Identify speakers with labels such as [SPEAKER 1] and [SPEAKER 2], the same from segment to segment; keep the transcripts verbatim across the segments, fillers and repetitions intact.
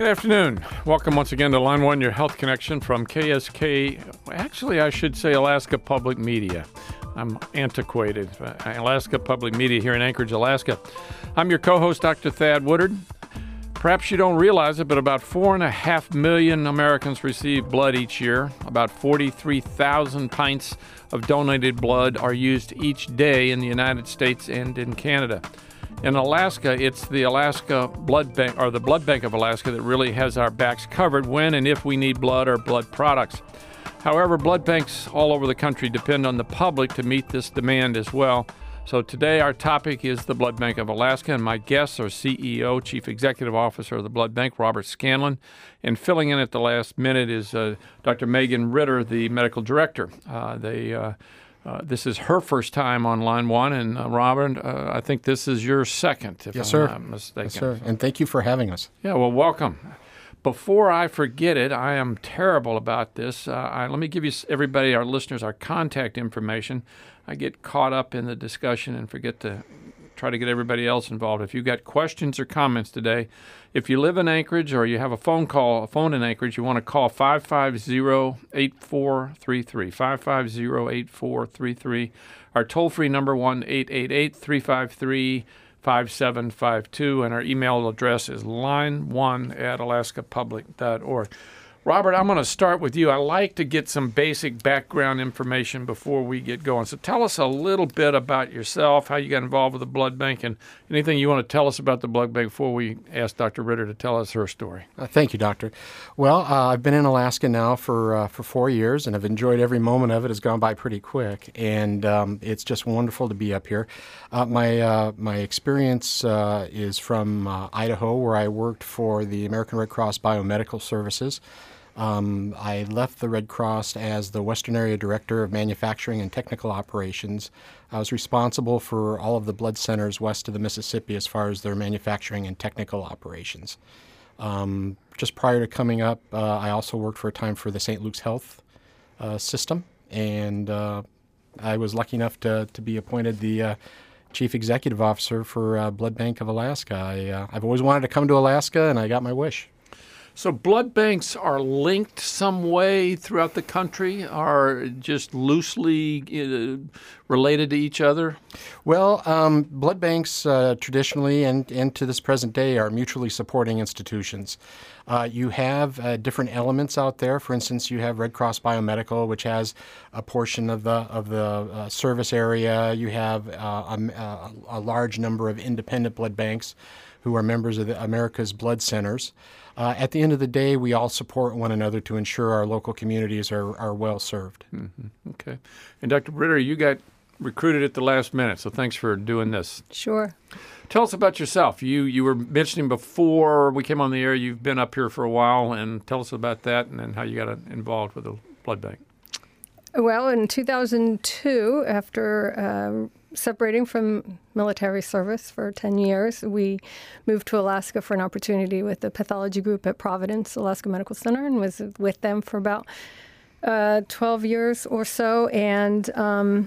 [SPEAKER 1] Good afternoon. Welcome once again to Line One, your health connection from K S K. Actually, I should say Alaska Public Media. I'm antiquated. Alaska Public Media here in Anchorage, Alaska. I'm your co-host, Doctor Thad Woodard. Perhaps you don't realize it, but about four and a half million Americans receive blood each year. About forty-three thousand pints of donated blood are used each day in the United States and in Canada. In Alaska, it's the Alaska Blood Bank, or the Blood Bank of Alaska, that really has our backs covered when and if we need blood or blood products. However, blood banks all over the country depend on the public to meet this demand as well. So today our topic is the Blood Bank of Alaska, and my guests are C E O, Chief Executive Officer of the Blood Bank, Robert Scanlon, and filling in at the last minute is uh, Doctor Megan Ritter, the Medical Director. Uh, they... Uh, Uh, this is her first time on Line One, and uh, Robert, uh, I think this is your second, if
[SPEAKER 2] yes,
[SPEAKER 1] I'm
[SPEAKER 2] sir.
[SPEAKER 1] not mistaken.
[SPEAKER 2] Yes, sir. And thank you for having us.
[SPEAKER 1] Yeah, well, welcome. Before I forget it, I am terrible about this. Uh, I, let me give you, everybody, our listeners, our contact information. I get caught up in the discussion and forget to try to get everybody else involved. If you've got questions or comments today, if you live in Anchorage or you have a phone call, a phone in Anchorage, you want to call five five zero, eight four three three, five five zero, eight four three three. Our toll-free number, one eight eight eight, three five three, five seven five two, and our email address is line one at alaska public dot org. Robert, I'm going to start with you. I like to get some basic background information before we get going. So tell us a little bit about yourself, how you got involved with the blood bank, and anything you want to tell us about the blood bank before we ask Doctor Ritter to tell us her story.
[SPEAKER 2] Uh, thank you, Doctor. Well, uh, I've been in Alaska now for uh, for four years, and I've enjoyed every moment of it. It's gone by pretty quick, and um, it's just wonderful to be up here. Uh, my uh, my experience uh, is from uh, Idaho, where I worked for the American Red Cross Biomedical Services. Um, I left the Red Cross as the Western Area Director of Manufacturing and Technical Operations. I was responsible for all of the blood centers west of the Mississippi as far as their manufacturing and technical operations. Um, just prior to coming up, uh, I also worked for a time for the Saint Luke's Health uh, System, and uh, I was lucky enough to, to be appointed the uh, Chief Executive Officer for uh, Blood Bank of Alaska. I, uh, I've always wanted to come to Alaska, and I got my wish.
[SPEAKER 1] So blood banks are linked some way throughout the country, are just loosely uh, related to each other?
[SPEAKER 2] Well, um, blood banks uh, traditionally and, and to this present day are mutually supporting institutions. Uh, you have uh, different elements out there. For instance, you have Red Cross Biomedical, which has a portion of the of the uh, service area. You have uh, a, a large number of independent blood banks who are members of the America's Blood Centers. Uh, at the end of the day, we all support one another to ensure our local communities are, are well served.
[SPEAKER 1] Mm-hmm. Okay. And Doctor Ritter, you got recruited at the last minute, so thanks for doing this.
[SPEAKER 3] Sure.
[SPEAKER 1] Tell us about yourself. You you were mentioning before we came on the air, you've been up here for a while, and tell us about that and then how you got involved with the blood bank.
[SPEAKER 3] Well, in two thousand two, after uh, separating from military service for ten years, we moved to Alaska for an opportunity with the pathology group at Providence Alaska Medical Center, and was with them for about uh, twelve years or so. And um,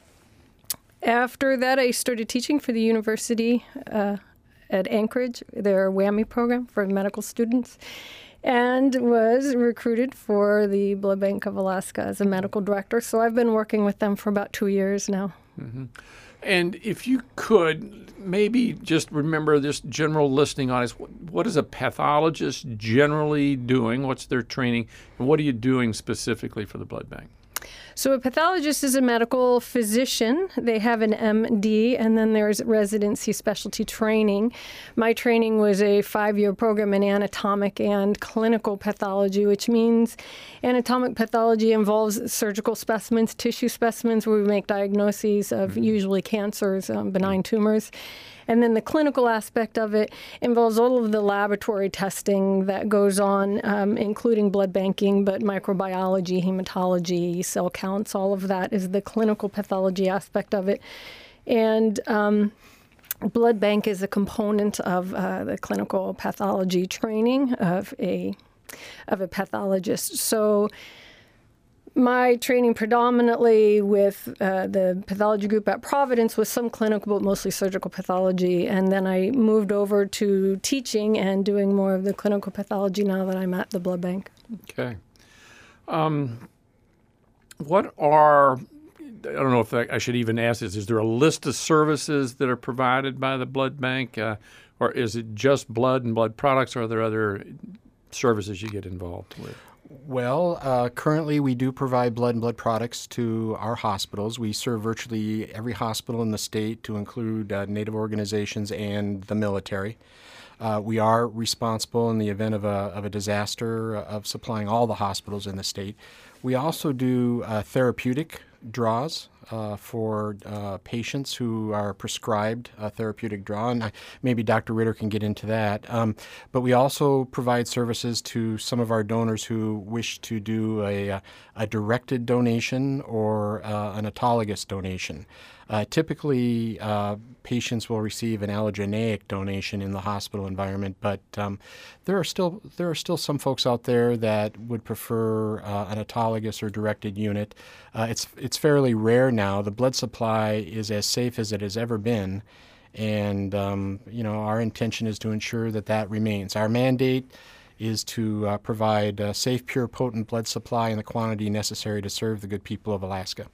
[SPEAKER 3] after that, I started teaching for the university uh, at Anchorage, their WWAMI program for medical students, and was recruited for the Blood Bank of Alaska as a medical director. So I've been working with them for about two years now.
[SPEAKER 1] Mm-hmm. And if you could, maybe just remember this general listening audience, what is a pathologist generally doing? What's their training? And what are you doing specifically for the blood bank?
[SPEAKER 3] So a pathologist is a medical physician. They have an M D, and then there's residency specialty training. My training was a five-year program in anatomic and clinical pathology, which means anatomic pathology involves surgical specimens, tissue specimens, where we make diagnoses of mm-hmm. usually cancers, um, benign tumors. And then the clinical aspect of it involves all of the laboratory testing that goes on, um, including blood banking, but microbiology, hematology, cell counts, all of that is the clinical pathology aspect of it. And um, blood bank is a component of uh, the clinical pathology training of a of a pathologist. So my training predominantly with uh, the pathology group at Providence was some clinical, but mostly surgical pathology. And then I moved over to teaching and doing more of the clinical pathology now that I'm at the blood bank.
[SPEAKER 1] Okay. Um, what are, I don't know if I should even ask this, is there a list of services that are provided by the blood bank? Uh, or is it just blood and blood products, or are there other services you get involved with?
[SPEAKER 2] Well, uh, currently we do provide blood and blood products to our hospitals. We serve virtually every hospital in the state, to include uh, Native organizations and the military. Uh, we are responsible in the event of a, of a disaster uh, of supplying all the hospitals in the state. We also do uh, therapeutic draws uh, for uh, patients who are prescribed a therapeutic draw, and I, maybe Doctor Ritter can get into that. Um, but we also provide services to some of our donors who wish to do a, a directed donation or uh, an autologous donation. Uh, typically, uh, patients will receive an allogeneic donation in the hospital environment, but um, there are still there are still some folks out there that would prefer uh, an autologous or directed unit. Uh, it's it's fairly rare now. The blood supply is as safe as it has ever been, and um, you know our intention is to ensure that that remains. Our mandate is to uh, provide a safe, pure, potent blood supply in the quantity necessary to serve the good people of Alaska.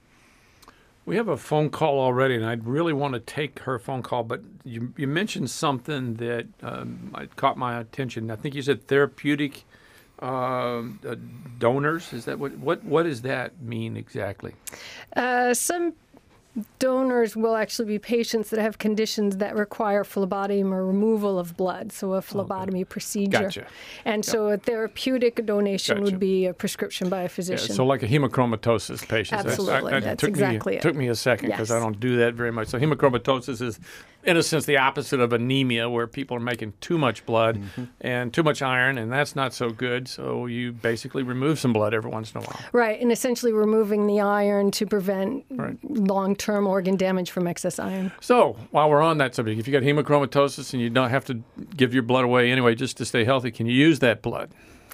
[SPEAKER 1] We have a phone call already, and I'd really want to take her phone call, but you, you mentioned something that um, caught my attention. I think you said therapeutic uh, uh, donors. Is that what, what, what does that mean exactly?
[SPEAKER 3] Uh, some donors will actually be patients that have conditions that require phlebotomy or removal of blood, so a phlebotomy okay. procedure.
[SPEAKER 1] Gotcha.
[SPEAKER 3] And yep. so a therapeutic donation gotcha. would be a prescription by a physician.
[SPEAKER 1] Yeah, so like a hemochromatosis patient.
[SPEAKER 3] Absolutely,
[SPEAKER 1] that's, I, I,
[SPEAKER 3] that's
[SPEAKER 1] took
[SPEAKER 3] exactly
[SPEAKER 1] me,
[SPEAKER 3] it.
[SPEAKER 1] It took me a second because yes. I don't do that very much. So hemochromatosis is, in a sense, the opposite of anemia, where people are making too much blood mm-hmm. and too much iron, and that's not so good. So you basically remove some blood every once in a while.
[SPEAKER 3] Right, and essentially removing the iron to prevent right. long-term organ damage from excess iron.
[SPEAKER 1] So while we're on that subject, if you got hemochromatosis and you don't have to give your blood away anyway just to stay healthy, can you use that blood?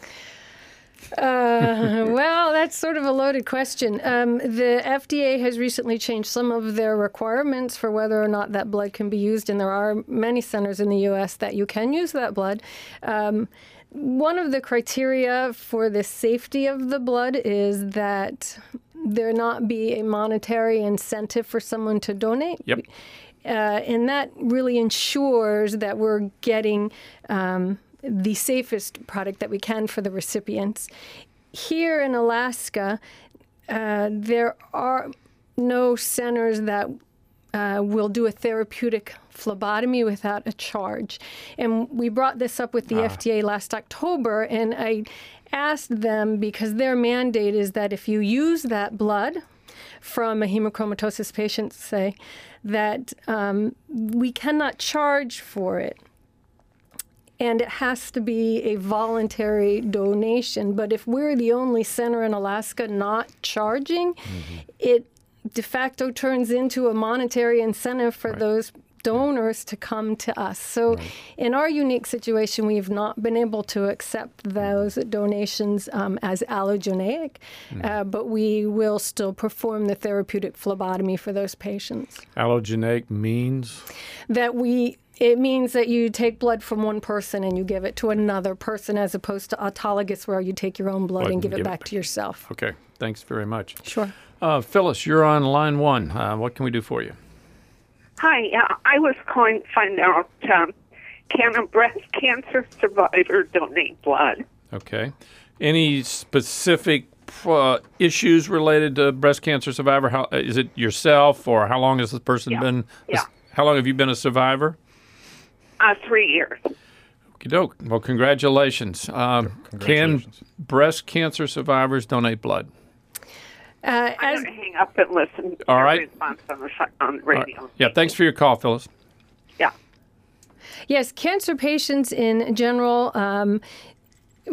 [SPEAKER 3] Uh, well, that's sort of a loaded question. Um, the F D A has recently changed some of their requirements for whether or not that blood can be used, and there are many centers in the U S that you can use that blood. Um, one of the criteria for the safety of the blood is that there not be a monetary incentive for someone to donate.
[SPEAKER 1] Yep.
[SPEAKER 3] Uh, and that really ensures that we're getting um, the safest product that we can for the recipients. Here in Alaska, uh, there are no centers that uh, will do a therapeutic phlebotomy without a charge. And we brought this up with the ah. F D A last October, and I asked them, because their mandate is that if you use that blood from a hemochromatosis patient, say, that um, we cannot charge for it. And it has to be a voluntary donation. But if we're the only center in Alaska not charging, mm-hmm. it de facto turns into a monetary incentive for right. those donors to come to us. So right. in our unique situation, we've not been able to accept those mm-hmm. donations um, as allogeneic, mm-hmm. uh, but we will still perform the therapeutic phlebotomy for those patients.
[SPEAKER 1] Allogeneic means?
[SPEAKER 3] That we... It means that you take blood from one person and you give it to another person, as opposed to autologous, where you take your own blood, blood and give and it give back it. to yourself.
[SPEAKER 1] Okay. Thanks very much.
[SPEAKER 3] Sure.
[SPEAKER 1] Uh, Phyllis, you're on line one. Uh, what can we do for you?
[SPEAKER 4] Hi. Uh, I was calling to find out, um, can a breast cancer survivor donate blood?
[SPEAKER 1] Okay. Any specific uh, issues related to breast cancer survivor? How, is it yourself, or how long has this person
[SPEAKER 4] yeah.
[SPEAKER 1] been?
[SPEAKER 4] Yeah.
[SPEAKER 1] How long have you been a survivor?
[SPEAKER 4] Uh, three years.
[SPEAKER 1] Okie doke. Well, congratulations. Um,
[SPEAKER 2] congratulations.
[SPEAKER 1] Can breast cancer survivors donate blood?
[SPEAKER 3] Uh,
[SPEAKER 4] I'm going to hang up and listen to
[SPEAKER 1] all
[SPEAKER 4] your
[SPEAKER 1] right.
[SPEAKER 4] response on the, on the radio.
[SPEAKER 1] Right. Yeah, thanks for your call, Phyllis.
[SPEAKER 4] Yeah.
[SPEAKER 3] Yes, cancer patients in general, um,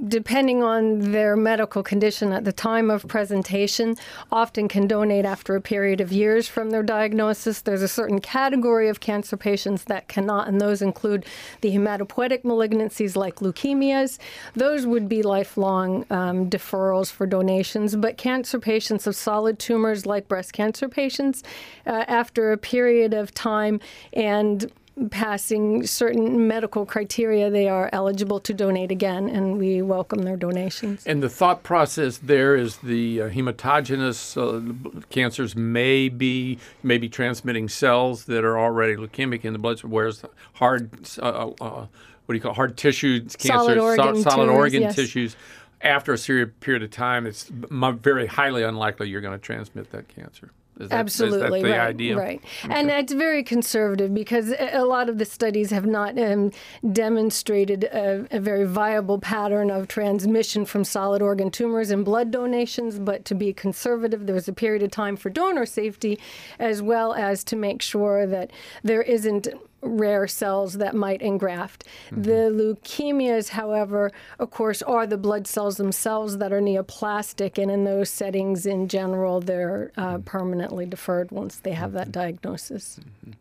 [SPEAKER 3] depending on their medical condition at the time of presentation, often can donate after a period of years from their diagnosis. There's a certain category of cancer patients that cannot, and those include the hematopoietic malignancies like leukemias. Those would be lifelong um, deferrals for donations. But cancer patients of solid tumors like breast cancer patients, uh, after a period of time and passing certain medical criteria, they are eligible to donate again, and we welcome their donations.
[SPEAKER 1] And the thought process there is the uh, hematogenious uh, cancers may be, may be transmitting cells that are already leukemic in the blood, whereas hard, uh, uh, what do you call it, hard tissue cancers,
[SPEAKER 3] solid organ,
[SPEAKER 1] so, solid
[SPEAKER 3] tumors,
[SPEAKER 1] organ
[SPEAKER 3] yes.
[SPEAKER 1] tissues, after a serious period of time, it's m- very highly unlikely you're going to transmit that cancer. Is that,
[SPEAKER 3] Absolutely,
[SPEAKER 1] is that the
[SPEAKER 3] right,
[SPEAKER 1] idea?
[SPEAKER 3] right. Okay. And it's very conservative because a lot of the studies have not um, demonstrated a, a very viable pattern of transmission from solid organ tumors and blood donations, but to be conservative, there's a period of time for donor safety as well as to make sure that there isn't rare cells that might engraft. Mm-hmm. The leukemias, however, of course, are the blood cells themselves that are neoplastic, and in those settings, in general, they're uh, permanently deferred once they have that diagnosis.
[SPEAKER 1] Mm-hmm.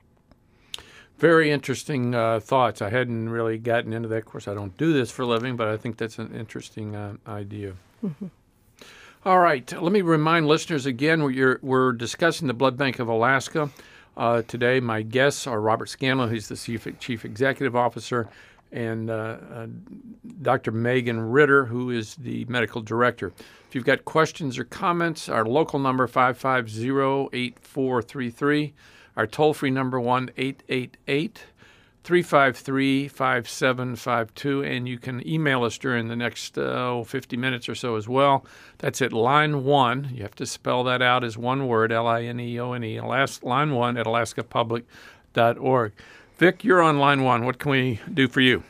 [SPEAKER 1] Very interesting uh, thoughts. I hadn't really gotten into that. Of course, I don't do this for a living, but I think that's an interesting uh, idea. Mm-hmm. All right. Let me remind listeners again, we're, we're discussing the Blood Bank of Alaska. Uh, today, my guests are Robert Scanlon, who's the Chief, Chief Executive Officer, and uh, uh, Doctor Megan Ritter, who is the Medical Director. If you've got questions or comments, our local number, five five zero, eight four three three, our toll-free number, one eight eight eight, three five three, five seven five two, and you can email us during the next uh, fifty minutes or so as well. That's at line one. You have to spell that out as one word, L I N E O N E, line one at alaska public dot org. Vic, you're on line one. What can we do for you?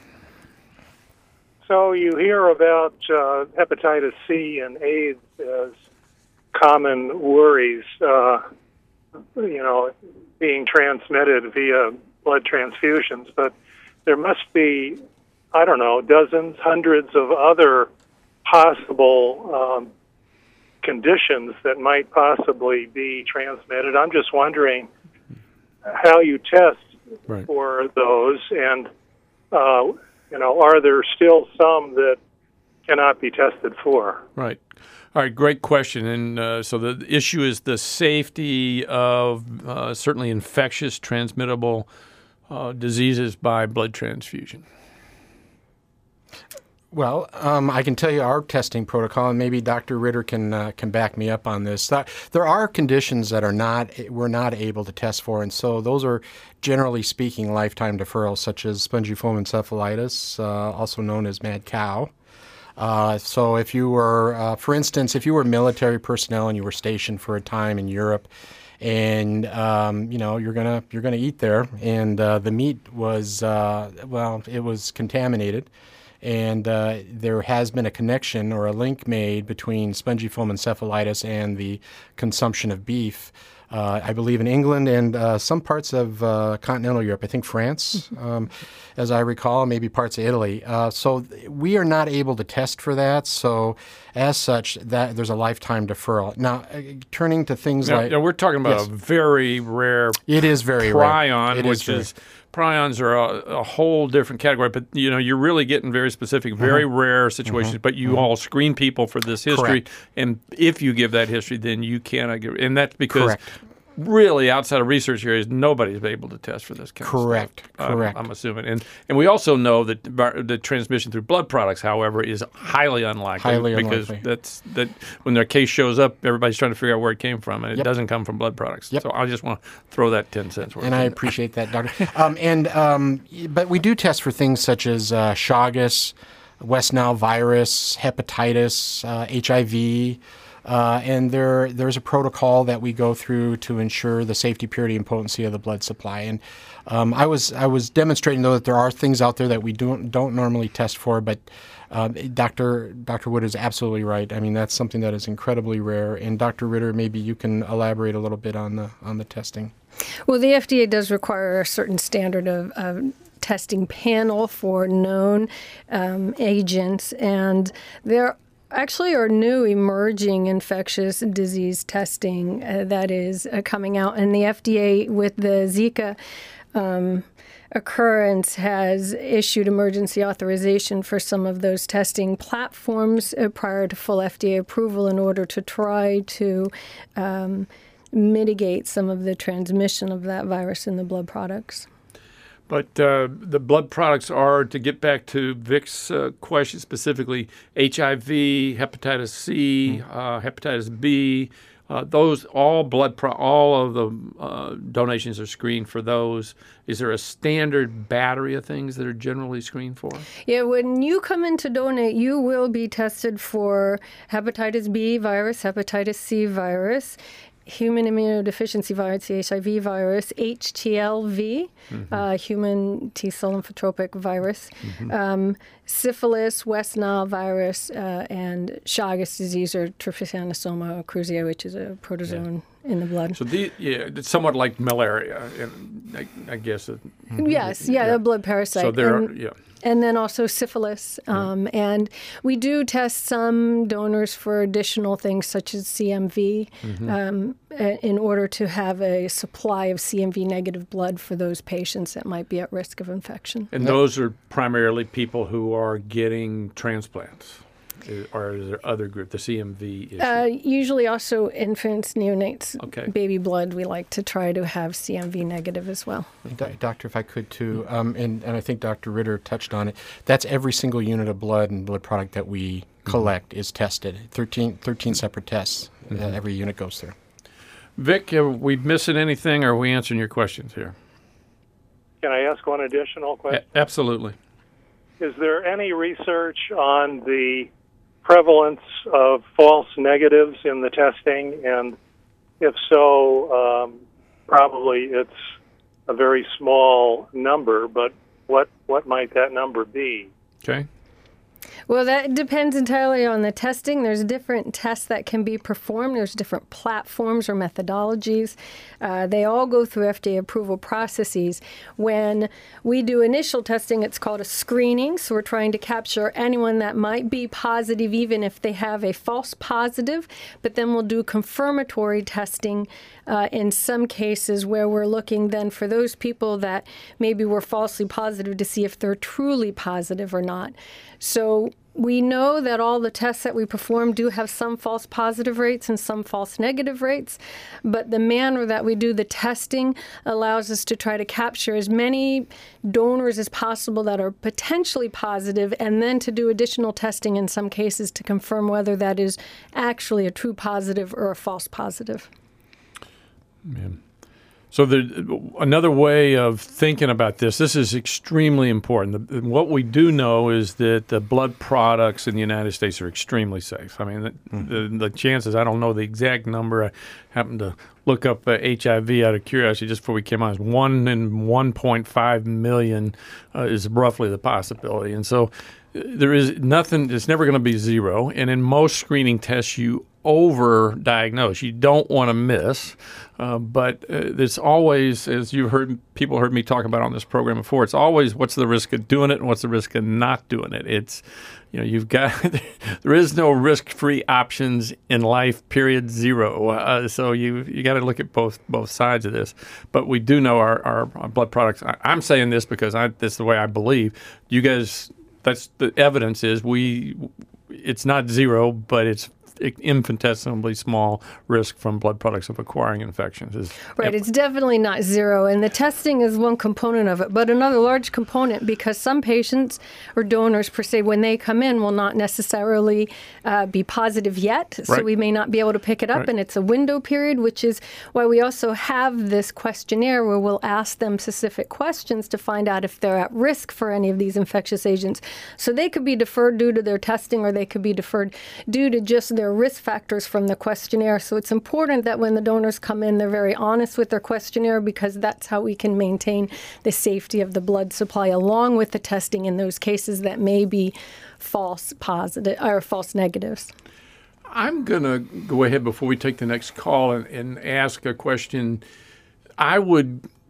[SPEAKER 5] So you hear about uh, hepatitis C and AIDS as common worries, uh, you know, being transmitted via blood transfusions, but there must be, I don't know, dozens, hundreds of other possible um, conditions that might possibly be transmitted. I'm just wondering how you test right. for those, and uh, you know, are there still some that cannot be tested for?
[SPEAKER 1] Right. All right, great question. And uh, so the issue is the safety of uh, certainly infectious, transmittable uh, diseases by blood transfusion.
[SPEAKER 2] Well, um, I can tell you our testing protocol, and maybe Doctor Ritter can uh, can back me up on this. That there are conditions that are not we're not able to test for, and so those are, generally speaking, lifetime deferrals, such as spongiform encephalitis, uh, also known as mad cow. Uh, so if you were, uh, for instance, if you were military personnel and you were stationed for a time in Europe, and um, you know you're gonna you're gonna eat there, and uh, the meat was uh, well, it was contaminated. And uh, there has been a connection or a link made between spongiform encephalitis and the consumption of beef. Uh, I believe in England and uh, some parts of uh, continental Europe, I think France, um, as I recall, maybe parts of Italy. Uh, so we are not able to test for that. So as such, that there's a lifetime deferral. Now, uh, turning to things
[SPEAKER 1] now,
[SPEAKER 2] like...
[SPEAKER 1] Now we're talking about
[SPEAKER 2] yes.
[SPEAKER 1] a very rare
[SPEAKER 2] it is very
[SPEAKER 1] prion,
[SPEAKER 2] rare. It
[SPEAKER 1] which
[SPEAKER 2] is,
[SPEAKER 1] is... Prions are a, a whole different category, but you know you're really getting very specific, very mm-hmm. rare situations. Mm-hmm. But you mm-hmm. all screen people for this history,
[SPEAKER 2] Correct.
[SPEAKER 1] And if you give that history, then you cannot give. And that's because
[SPEAKER 2] Correct.
[SPEAKER 1] really outside of research areas, nobody's been able to test for this kind
[SPEAKER 2] Correct.
[SPEAKER 1] of stuff.
[SPEAKER 2] Correct.
[SPEAKER 1] Um, I'm assuming, and and we also know that the transmission through blood products, however, is highly unlikely.
[SPEAKER 2] Highly
[SPEAKER 1] because
[SPEAKER 2] unlikely.
[SPEAKER 1] that's that when their case shows up, everybody's trying to figure out where it came from, and it
[SPEAKER 2] yep.
[SPEAKER 1] doesn't come from blood products.
[SPEAKER 2] Yep.
[SPEAKER 1] So I just want to throw that ten cents worth.
[SPEAKER 2] And I appreciate that, Doctor. um, and um, but we do test for things such as uh, Chagas, West Nile virus, hepatitis, uh, H I V. Uh, and there, there's a protocol that we go through to ensure the safety, purity, and potency of the blood supply. And um, I was, I was demonstrating though that there are things out there that we don't don't normally test for. But um, Doctor Doctor Wood is absolutely right. I mean, that's something that is incredibly rare. And Doctor Ritter, maybe you can elaborate a little bit on the on the testing.
[SPEAKER 3] Well, the F D A does require a certain standard of, of testing panel for known um, agents, and there actually are new emerging infectious disease testing uh, that is uh, coming out, and the F D A with the Zika um, occurrence has issued emergency authorization for some of those testing platforms uh, prior to full F D A approval in order to try to um, mitigate some of the transmission of that virus in the blood products.
[SPEAKER 1] But uh, the blood products are, to get back to Vic's uh, question specifically, H I V, hepatitis C, uh, hepatitis B, uh, those all blood pro- all of the uh, donations are screened for those. Is there a standard battery of things that are generally screened for?
[SPEAKER 3] Yeah, when you come in to donate, you will be tested for hepatitis B virus, hepatitis C virus, human immunodeficiency virus, the H I V virus, H T L V, mm-hmm. uh, human T-cell lymphotropic virus, mm-hmm. um, syphilis, West Nile virus, uh, and Chagas disease, or Trypanosoma cruzi, which is a protozoan yeah. in the blood.
[SPEAKER 1] So, the, yeah, it's somewhat like malaria, I, I guess.
[SPEAKER 3] Mm-hmm. Yes, yeah, yeah, a blood parasite.
[SPEAKER 1] So there,
[SPEAKER 3] and,
[SPEAKER 1] are, yeah.
[SPEAKER 3] And then also syphilis. Um, mm-hmm. And we do test some donors for additional things such as C M V mm-hmm. um, in order to have a supply of C M V negative blood for those patients that might be at risk of infection.
[SPEAKER 1] And those are primarily people who are getting transplants. Or is there other group, the C M V issue?
[SPEAKER 3] Uh, usually also infants, neonates,
[SPEAKER 1] okay.
[SPEAKER 3] baby blood. We like to try to have C M V negative as well.
[SPEAKER 2] Okay. Doctor, if I could too, um, and, and I think Doctor Ritter touched on it, that's every single unit of blood and blood product that we collect mm-hmm. is tested. thirteen, thirteen separate tests mm-hmm. uh, every unit goes through.
[SPEAKER 1] Vic, are we missing anything, or are we answering your questions here?
[SPEAKER 5] Can I ask one additional question?
[SPEAKER 1] A- absolutely.
[SPEAKER 5] Is there any research on the prevalence of false negatives in the testing? And if so, um, probably it's a very small number, but what, what might that number be?
[SPEAKER 1] Okay.
[SPEAKER 3] Well, that depends entirely on the testing. There's different tests that can be performed. There's different platforms or methodologies. Uh, they all go through F D A approval processes. When we do initial testing, it's called a screening. So we're trying to capture anyone that might be positive, even if they have a false positive. But then we'll do confirmatory testing uh, in some cases where we're looking then for those people that maybe were falsely positive to see if they're truly positive or not. So we know that all the tests that we perform do have some false positive rates and some false negative rates, but the manner that we do the testing allows us to try to capture as many donors as possible that are potentially positive, and then to do additional testing in some cases to confirm whether that is actually a true positive or a false positive.
[SPEAKER 1] Yeah. So the, another way of thinking about this, this is extremely important. The, what we do know is that the blood products in the United States are extremely safe. I mean, the, mm-hmm. the, the chances, I don't know the exact number. I happened to look up uh, H I V out of curiosity just before we came on. It's one in one point five million uh, is roughly the possibility. And so there is nothing, it's never going to be zero. And in most screening tests, you over-diagnose. You don't want to miss. Uh, but uh, it's always, as you've heard, people heard me talk about on this program before, it's always what's the risk of doing it and what's the risk of not doing it. It's, you know, you've got, there is no risk-free options in life, period, zero. Uh, so you you got to look at both both sides of this. But we do know our, our, our blood products. I, I'm saying this because I, this is the way I believe. You guys, that's the evidence is we, it's not zero, but it's infinitesimally small risk from blood products of acquiring infections. Is
[SPEAKER 3] right. It's definitely not zero. And the testing is one component of it. But another large component, because some patients or donors, per se, when they come in, will not necessarily uh, be positive yet. So
[SPEAKER 1] right.
[SPEAKER 3] we may not be able to pick it up. Right. And it's a window period, which is why we also have this questionnaire where we'll ask them specific questions to find out if they're at risk for any of these infectious agents. So they could be deferred due to their testing, or they could be deferred due to just their risk factors from the questionnaire. So it's important that when the donors come in, they're very honest with their questionnaire, because that's how we can maintain the safety of the blood supply along with the testing in those cases that may be false positive or false negatives.
[SPEAKER 1] I'm going to go ahead before we take the next call and, and ask a question. I would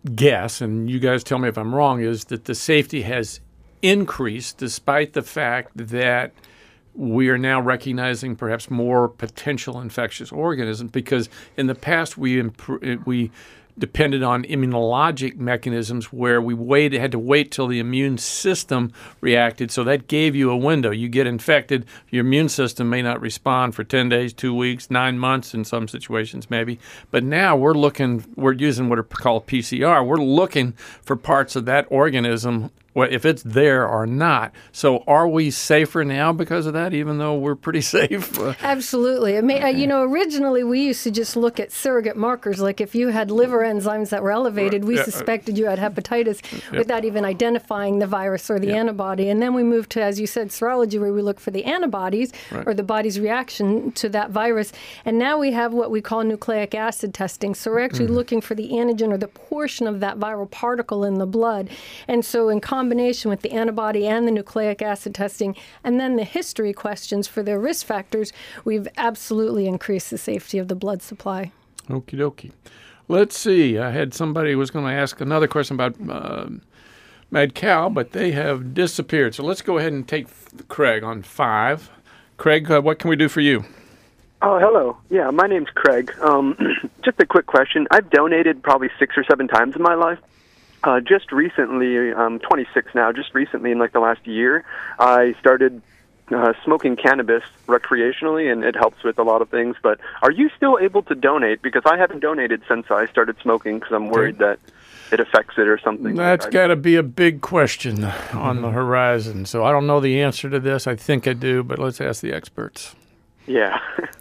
[SPEAKER 1] guess, and you guys tell me if I'm wrong, is that the safety has increased despite the fact that we are now recognizing perhaps more potential infectious organisms, because in the past we imp- we depended on immunologic mechanisms where we waited, had to wait till the immune system reacted. So that gave you a window. You get infected, your immune system may not respond for ten days, two weeks, nine months in some situations maybe. But now we're looking, we're using what are called P C R. We're looking for parts of that organism, if it's there or not. So are we safer now because of that, even though we're pretty safe?
[SPEAKER 3] Absolutely. I mean, uh, you know, originally we used to just look at surrogate markers. Like if you had liver enzymes that were elevated, we
[SPEAKER 1] Yeah.
[SPEAKER 3] suspected you had hepatitis
[SPEAKER 1] Yep.
[SPEAKER 3] without even identifying the virus or the
[SPEAKER 1] Yep.
[SPEAKER 3] antibody. And then we moved to, as you said, serology, where we look for the antibodies
[SPEAKER 1] Right.
[SPEAKER 3] or the body's reaction to that virus. And now we have what we call nucleic acid testing. So we're actually
[SPEAKER 1] Mm-hmm.
[SPEAKER 3] looking for the antigen or the portion of that viral particle in the blood. And so in combination with the antibody and the nucleic acid testing, and then the history questions for their risk factors, we've absolutely increased the safety of the blood supply.
[SPEAKER 1] Okie dokie. Let's see. I had somebody who was going to ask another question about uh, Mad-Cal, but they have disappeared. So let's go ahead and take Craig on five. Craig, uh, what can we do for you?
[SPEAKER 6] Oh, hello. Yeah, my name's Craig. Um, just a quick question. I've donated probably six or seven times in my life. Uh, just recently, I'm twenty-six now, just recently in like the last year, I started uh, smoking cannabis recreationally, and it helps with a lot of things. But are you still able to donate? Because I haven't donated since I started smoking because I'm worried that it affects it or something.
[SPEAKER 1] That's
[SPEAKER 6] Like,
[SPEAKER 1] got to be a big question on the horizon. So I don't know the answer to this. I think I do, but let's ask the experts.
[SPEAKER 6] Yeah.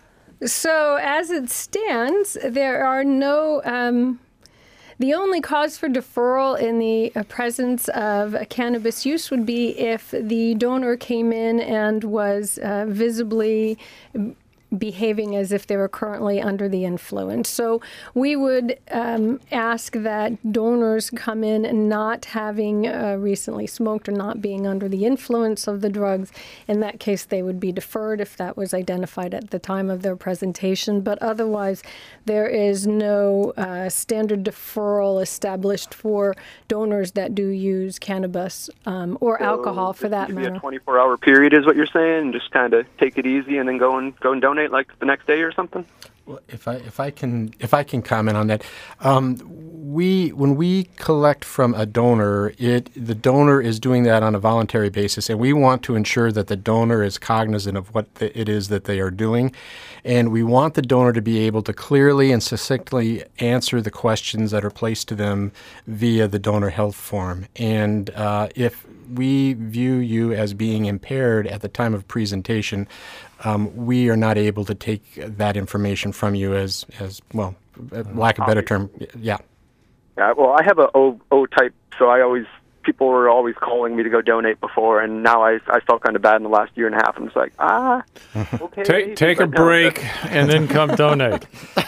[SPEAKER 3] So as it stands, there are no... Um, The only cause for deferral in the uh, presence of uh, cannabis use would be if the donor came in and was uh, visibly behaving as if they were currently under the influence. So we would um, ask that donors come in not having uh, recently smoked or not being under the influence of the drugs. In that case, they would be deferred if that was identified at the time of their presentation. But otherwise, there is no uh, standard deferral established for donors that do use cannabis um, or
[SPEAKER 6] So
[SPEAKER 3] alcohol, for
[SPEAKER 6] this
[SPEAKER 3] that
[SPEAKER 6] could be
[SPEAKER 3] matter.
[SPEAKER 6] a twenty-four hour period is what you're saying, and just kind of take it easy and then go and go and donate like the next day or something?
[SPEAKER 2] Well, if I if I can if I can comment on that, um, we when we collect from a donor, it the donor is doing that on a voluntary basis, and we want to ensure that the donor is cognizant of what the, it is that they are doing, and we want the donor to be able to clearly and succinctly answer the questions that are placed to them via the donor health form. And uh, if we view you as being impaired at the time of presentation, um, we are not able to take that information from you as, as well, lack of a better term, yeah.
[SPEAKER 6] Yeah, well, I have a O, O type, so I always, people were always calling me to go donate before, and now I, I felt kind of bad in the last year and a half. I'm just like, ah, okay.
[SPEAKER 1] Take, take a
[SPEAKER 6] but no.
[SPEAKER 1] break and then come donate.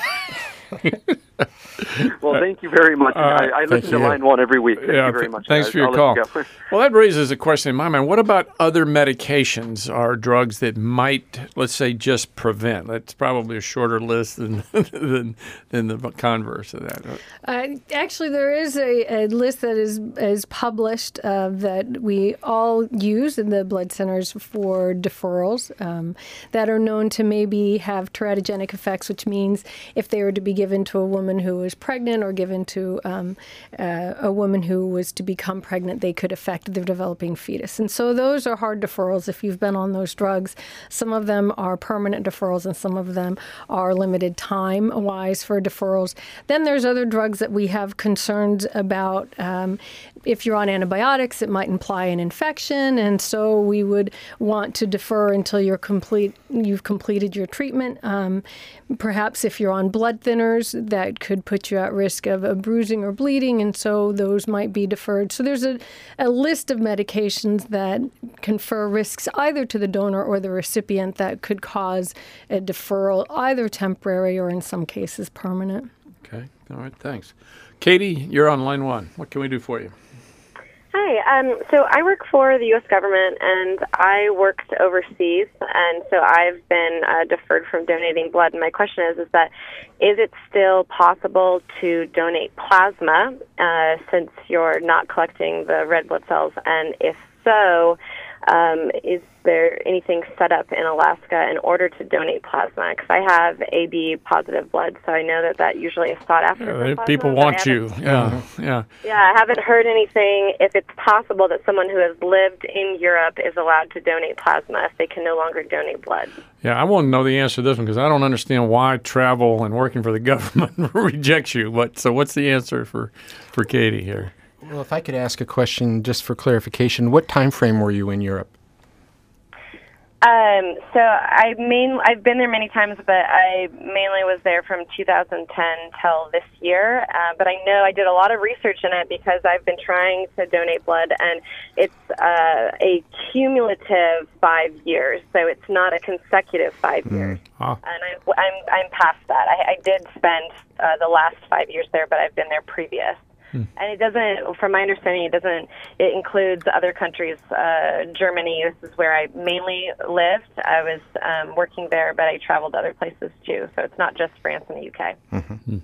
[SPEAKER 6] Well, thank you very much.
[SPEAKER 1] Uh,
[SPEAKER 6] I, I listen to
[SPEAKER 2] you.
[SPEAKER 6] Line One every week. Thank
[SPEAKER 1] Yeah,
[SPEAKER 6] you very
[SPEAKER 1] th-
[SPEAKER 6] much.
[SPEAKER 1] thanks
[SPEAKER 6] guys.
[SPEAKER 1] for your
[SPEAKER 6] I'll
[SPEAKER 1] call.
[SPEAKER 6] let you go.
[SPEAKER 1] Well, that raises a question in my mind. What about other medications or drugs that might, let's say, just prevent? That's probably a shorter list than than, than the converse of that.
[SPEAKER 3] Uh, actually, there is a, a list that is is published uh, that we all use in the blood centers for deferrals um, that are known to maybe have teratogenic effects, which means if they were to be given to a woman who was pregnant or given to um, uh, a woman who was to become pregnant, they could affect their developing fetus. And so those are hard deferrals if you've been on those drugs. Some of them are permanent deferrals and some of them are limited time-wise for deferrals. Then there's other drugs that we have concerns about. Um, if you're on antibiotics, it might imply an infection, and so we would want to defer until you're complete, you've completed your treatment. Um, perhaps if you're on blood thinners, that could put you at risk of a bruising or bleeding, and so those might be deferred. So there's a, a list of medications that confer risks either to the donor or the recipient that could cause a deferral, either temporary or in some cases permanent.
[SPEAKER 1] Okay. All right. Thanks. Katie, you're on line one. What can we do for you?
[SPEAKER 7] Hi. Um, so I work for the U S government, and I worked overseas, and so I've been uh, deferred from donating blood. And my question is, is that is it still possible to donate plasma uh, since you're not collecting the red blood cells? And if so, um, is there anything set up in Alaska in order to donate plasma? Because I have A B positive blood, so I know that that usually is sought after.
[SPEAKER 1] Yeah,
[SPEAKER 7] for
[SPEAKER 1] they-
[SPEAKER 7] plasma,
[SPEAKER 1] people
[SPEAKER 7] but
[SPEAKER 1] want
[SPEAKER 7] I
[SPEAKER 1] you.
[SPEAKER 7] haven't-
[SPEAKER 1] Yeah, yeah.
[SPEAKER 7] Yeah, I haven't heard anything if it's possible that someone who has lived in Europe is allowed to donate plasma if they can no longer donate blood.
[SPEAKER 1] Yeah, I want to know the answer to this one because I don't understand why travel and working for the government rejects you. But so, what's the answer for, for Katie here?
[SPEAKER 2] Well, if I could ask a question just for clarification, what time frame were you in Europe?
[SPEAKER 7] Um, so I main I've been there many times, but I mainly was there from two thousand ten till this year. Uh, but I know I did a lot of research in it because I've been trying to donate blood, and it's uh, a cumulative five years, so it's not a consecutive five years.
[SPEAKER 1] Ah.
[SPEAKER 7] And I, I'm I'm past that. I, I did spend uh, the last five years there, but I've been there previous. And it doesn't, from my understanding, it doesn't, it includes other countries. Uh, Germany, this is where I mainly lived. I was um, working there, but I traveled to other places too. So it's not just France and the U K.
[SPEAKER 2] Mm-hmm.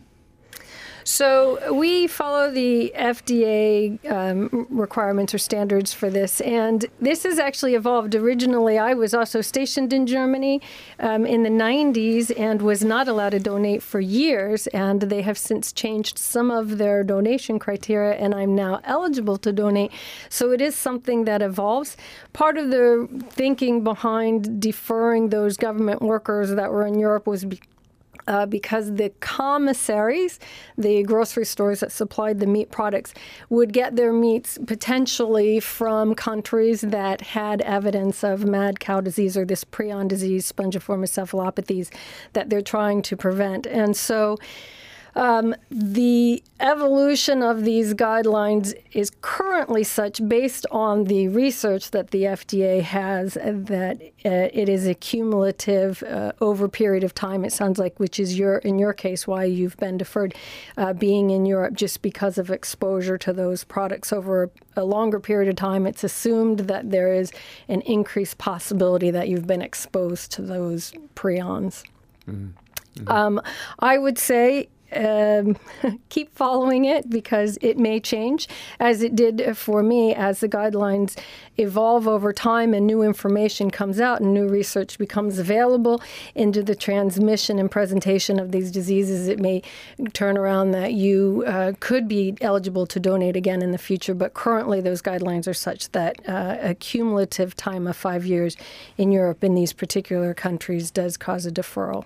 [SPEAKER 3] So we follow the F D A um, requirements or standards for this, and this has actually evolved. Originally, I was also stationed in Germany um, in the nineties and was not allowed to donate for years, and they have since changed some of their donation criteria, and I'm now eligible to donate. So it is something that evolves. Part of the thinking behind deferring those government workers that were in Europe was be- Uh, because the commissaries, the grocery stores that supplied the meat products, would get their meats potentially from countries that had evidence of mad cow disease or this prion disease, spongiform encephalopathies, that they're trying to prevent. And so Um, the evolution of these guidelines is currently such, based on the research that the F D A has, that uh, it is a cumulative uh, over a period of time, it sounds like, which is your in your case why you've been deferred, uh, being in Europe just because of exposure to those products over a, a longer period of time. It's assumed that there is an increased possibility that you've been exposed to those prions. Mm-hmm. Um, I would say Um, keep following it because it may change, as it did for me, as the guidelines evolve over time and new information comes out and new research becomes available into the transmission and presentation of these diseases. It may turn around that you uh, could be eligible to donate again in the future, but currently those guidelines are such that uh, a cumulative time of five years in Europe in these particular countries does cause a deferral.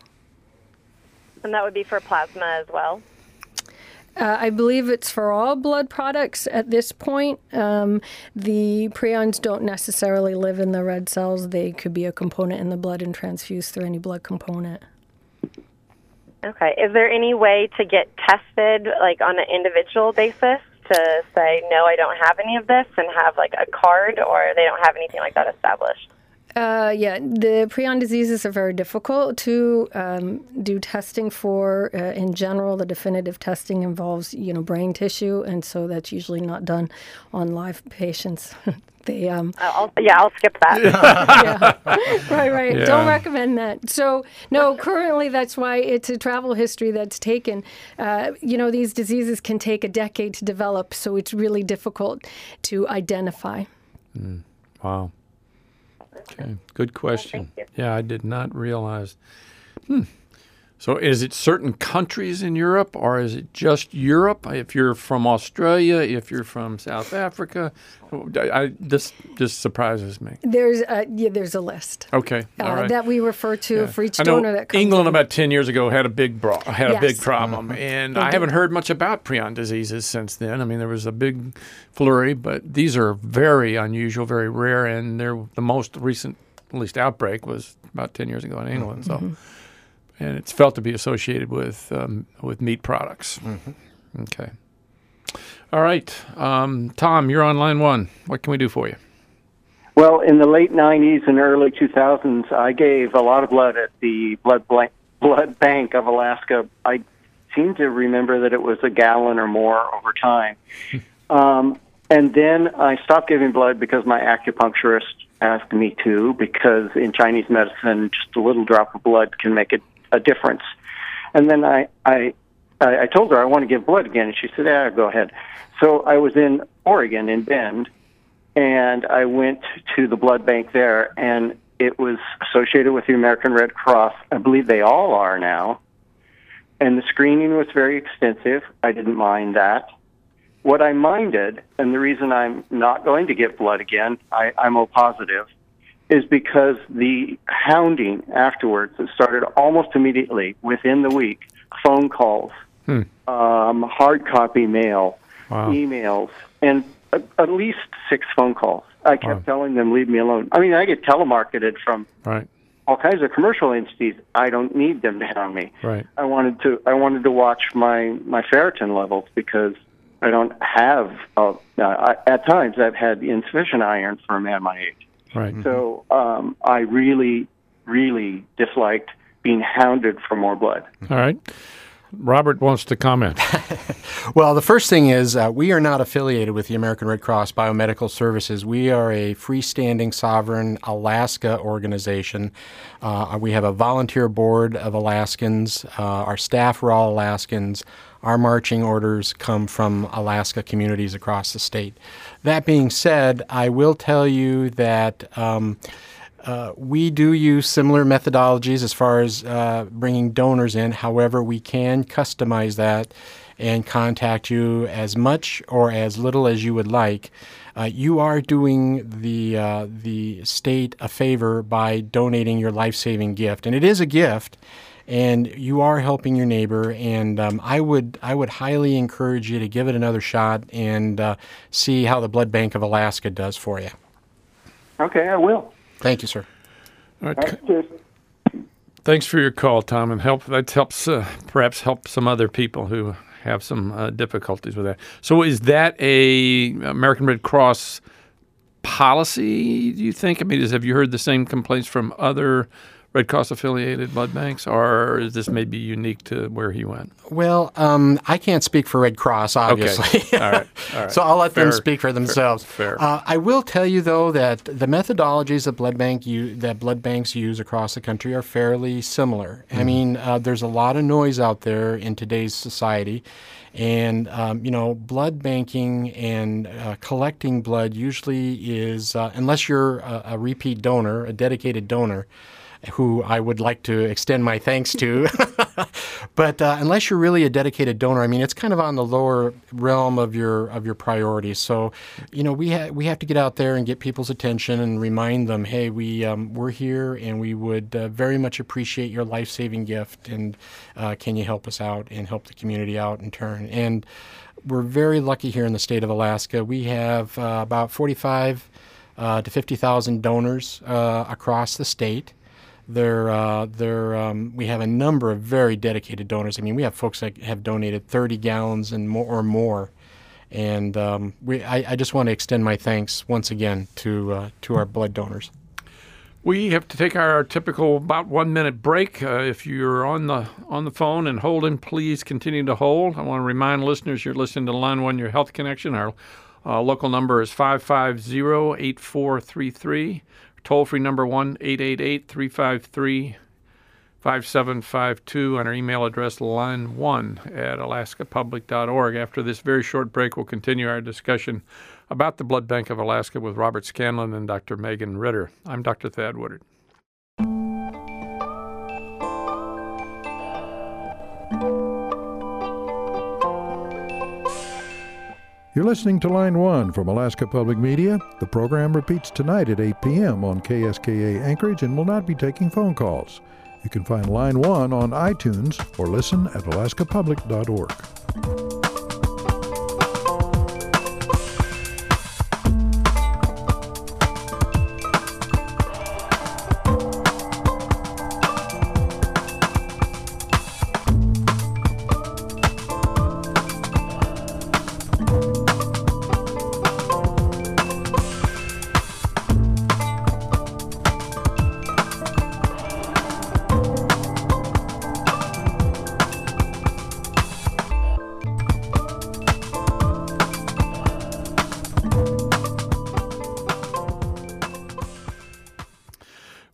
[SPEAKER 7] And that would be for plasma as well?
[SPEAKER 3] Uh, I believe it's for all blood products at this point. Um, the prions don't necessarily live in the red cells. They could be a component in the blood and transfused through any blood component.
[SPEAKER 7] Okay. Is there any way to get tested, like, on an individual basis to say, no, I don't have any of this, and have, like, a card, or they don't have anything like that established?
[SPEAKER 3] Uh, yeah, the prion diseases are very difficult to um, do testing for. Uh, in general, the definitive testing involves, you know, brain tissue, and so that's usually not done on live patients. they, um,
[SPEAKER 7] I'll, yeah, I'll skip that.
[SPEAKER 3] yeah. Right, right.
[SPEAKER 1] Yeah.
[SPEAKER 3] Don't recommend that. So, no, currently that's why it's a travel history that's taken. Uh, you know, these diseases can take a decade to develop, so it's really difficult to identify.
[SPEAKER 1] Mm. Wow. Okay, good question. Yeah, I did not realize. Hmm. So is it certain countries in Europe, or is it just Europe? If you're from Australia, if you're from South Africa, I, I, this just surprises me.
[SPEAKER 3] There's a, yeah, there's a list.
[SPEAKER 1] Okay, all
[SPEAKER 3] uh,
[SPEAKER 1] right.
[SPEAKER 3] that we refer to
[SPEAKER 1] Yeah.
[SPEAKER 3] for each
[SPEAKER 1] I know
[SPEAKER 3] donor that comes
[SPEAKER 1] England
[SPEAKER 3] in.
[SPEAKER 1] about ten years ago had a big bro- had a
[SPEAKER 3] Yes.
[SPEAKER 1] big problem, and
[SPEAKER 3] They
[SPEAKER 1] I
[SPEAKER 3] did.
[SPEAKER 1] haven't heard much about prion diseases since then. I mean, there was a big flurry, but these are very unusual, very rare, and they're the most recent, at least outbreak, was about ten years ago in England. So.
[SPEAKER 3] Mm-hmm.
[SPEAKER 1] And it's felt to be associated with um, with meat products. Mm-hmm. Okay. All right. Um, Tom, you're on line one. What can we do for you?
[SPEAKER 8] Well, in the late nineties and early two thousands, I gave a lot of blood at the Blood, Blank, blood Bank of Alaska. I seem to remember that it was a gallon or more over time. um, and then I stopped giving blood because my acupuncturist asked me to, because in Chinese medicine, just a little drop of blood can make a, a difference. And then I, I, I told her I want to give blood again, and she said, yeah, go ahead. So I was in Oregon, in Bend, and I went to the blood bank there, and it was associated with the American Red Cross. I believe they all are now. And the screening was very extensive. I didn't mind that. What I minded, and the reason I'm not going to get blood again, I, I'm O positive, is because the hounding afterwards, it started almost immediately, within the week, phone calls, hmm. um, hard copy mail, wow. emails, and a, at least six phone calls. I kept wow. telling them, leave me alone. I mean, I get telemarketed from
[SPEAKER 1] right.
[SPEAKER 8] all kinds of commercial entities. I don't need them to hound me.
[SPEAKER 1] Right.
[SPEAKER 8] I wanted to. I wanted to watch my, my ferritin levels because I don't have. Uh, I, at times, I've had insufficient iron for a man my age.
[SPEAKER 1] Right.
[SPEAKER 8] So um, I really, really disliked being hounded for more blood.
[SPEAKER 1] All right. Robert wants to comment.
[SPEAKER 2] Well, the first thing is uh, we are not affiliated with the American Red Cross Biomedical Services. We are a freestanding, sovereign Alaska organization. Uh, we have a volunteer board of Alaskans. Uh, our staff are all Alaskans. Our marching orders come from Alaska communities across the state. That being said, I will tell you that um, Uh, we do use similar methodologies as far as uh, bringing donors in. However, we can customize that and contact you as much or as little as you would like. Uh, you are doing the uh, the state a favor by donating your life-saving gift, and it is a gift. And you are helping your neighbor, and um, I would I would highly encourage you to give it another shot and uh, see how the Blood Bank of Alaska does for you.
[SPEAKER 8] Okay, I will.
[SPEAKER 2] Thank you, sir.
[SPEAKER 1] All right. Thanks for your call, Tom, and help that helps uh, perhaps help some other people who have some uh, difficulties with that. So, is that a American Red Cross policy? Do you think? I mean, is, have you heard the same complaints from other Red Cross affiliated blood banks, or is this maybe unique to where he went?
[SPEAKER 2] Well, um, I can't speak for Red Cross, obviously.
[SPEAKER 1] Okay. All right. All right.
[SPEAKER 2] So I'll let
[SPEAKER 1] fair,
[SPEAKER 2] them speak for themselves.
[SPEAKER 1] Fair. fair.
[SPEAKER 2] Uh, I will tell you, though, that the methodologies that blood bank u- that blood banks use across the country are fairly similar. Mm-hmm. I mean, uh, there's a lot of noise out there in today's society. And, um, you know, blood banking and uh, collecting blood usually is, uh, unless you're a, a repeat donor, a dedicated donor, who I would like to extend my thanks to. But uh, unless you're really a dedicated donor, I mean, it's kind of on the lower realm of your of your priorities. So, you know, we ha- we have to get out there and get people's attention and remind them, hey, we um, we're here and we would uh, very much appreciate your life-saving gift, and uh, can you help us out and help the community out in turn? And we're very lucky here in the state of Alaska. We have uh, about forty-five uh, to fifty thousand donors uh, across the state. They're, uh, they're, um, we have a number of very dedicated donors. I mean, we have folks that have donated thirty gallons and more or more. And um, we, I, I just want to extend my thanks once again to uh, to our blood donors.
[SPEAKER 1] We have to take our typical about one minute break. Uh, if you're on the on the phone and holding, please continue to hold. I want to remind listeners you're listening to Line One, Your Health Connection. Our uh, local number is five five zero, eight four three three. Toll-free number one eight eight eight, three five three, five seven five two, and our email address line one at alaska public dot org. After this very short break, we'll continue our discussion about the Blood Bank of Alaska with Robert Scanlon and Doctor Megan Ritter. I'm Doctor Thad Woodard.
[SPEAKER 9] You're listening to Line one from Alaska Public Media. The program repeats tonight at eight p.m. on K S K A Anchorage and will not be taking phone calls. You can find Line one on iTunes or listen at alaska public dot org.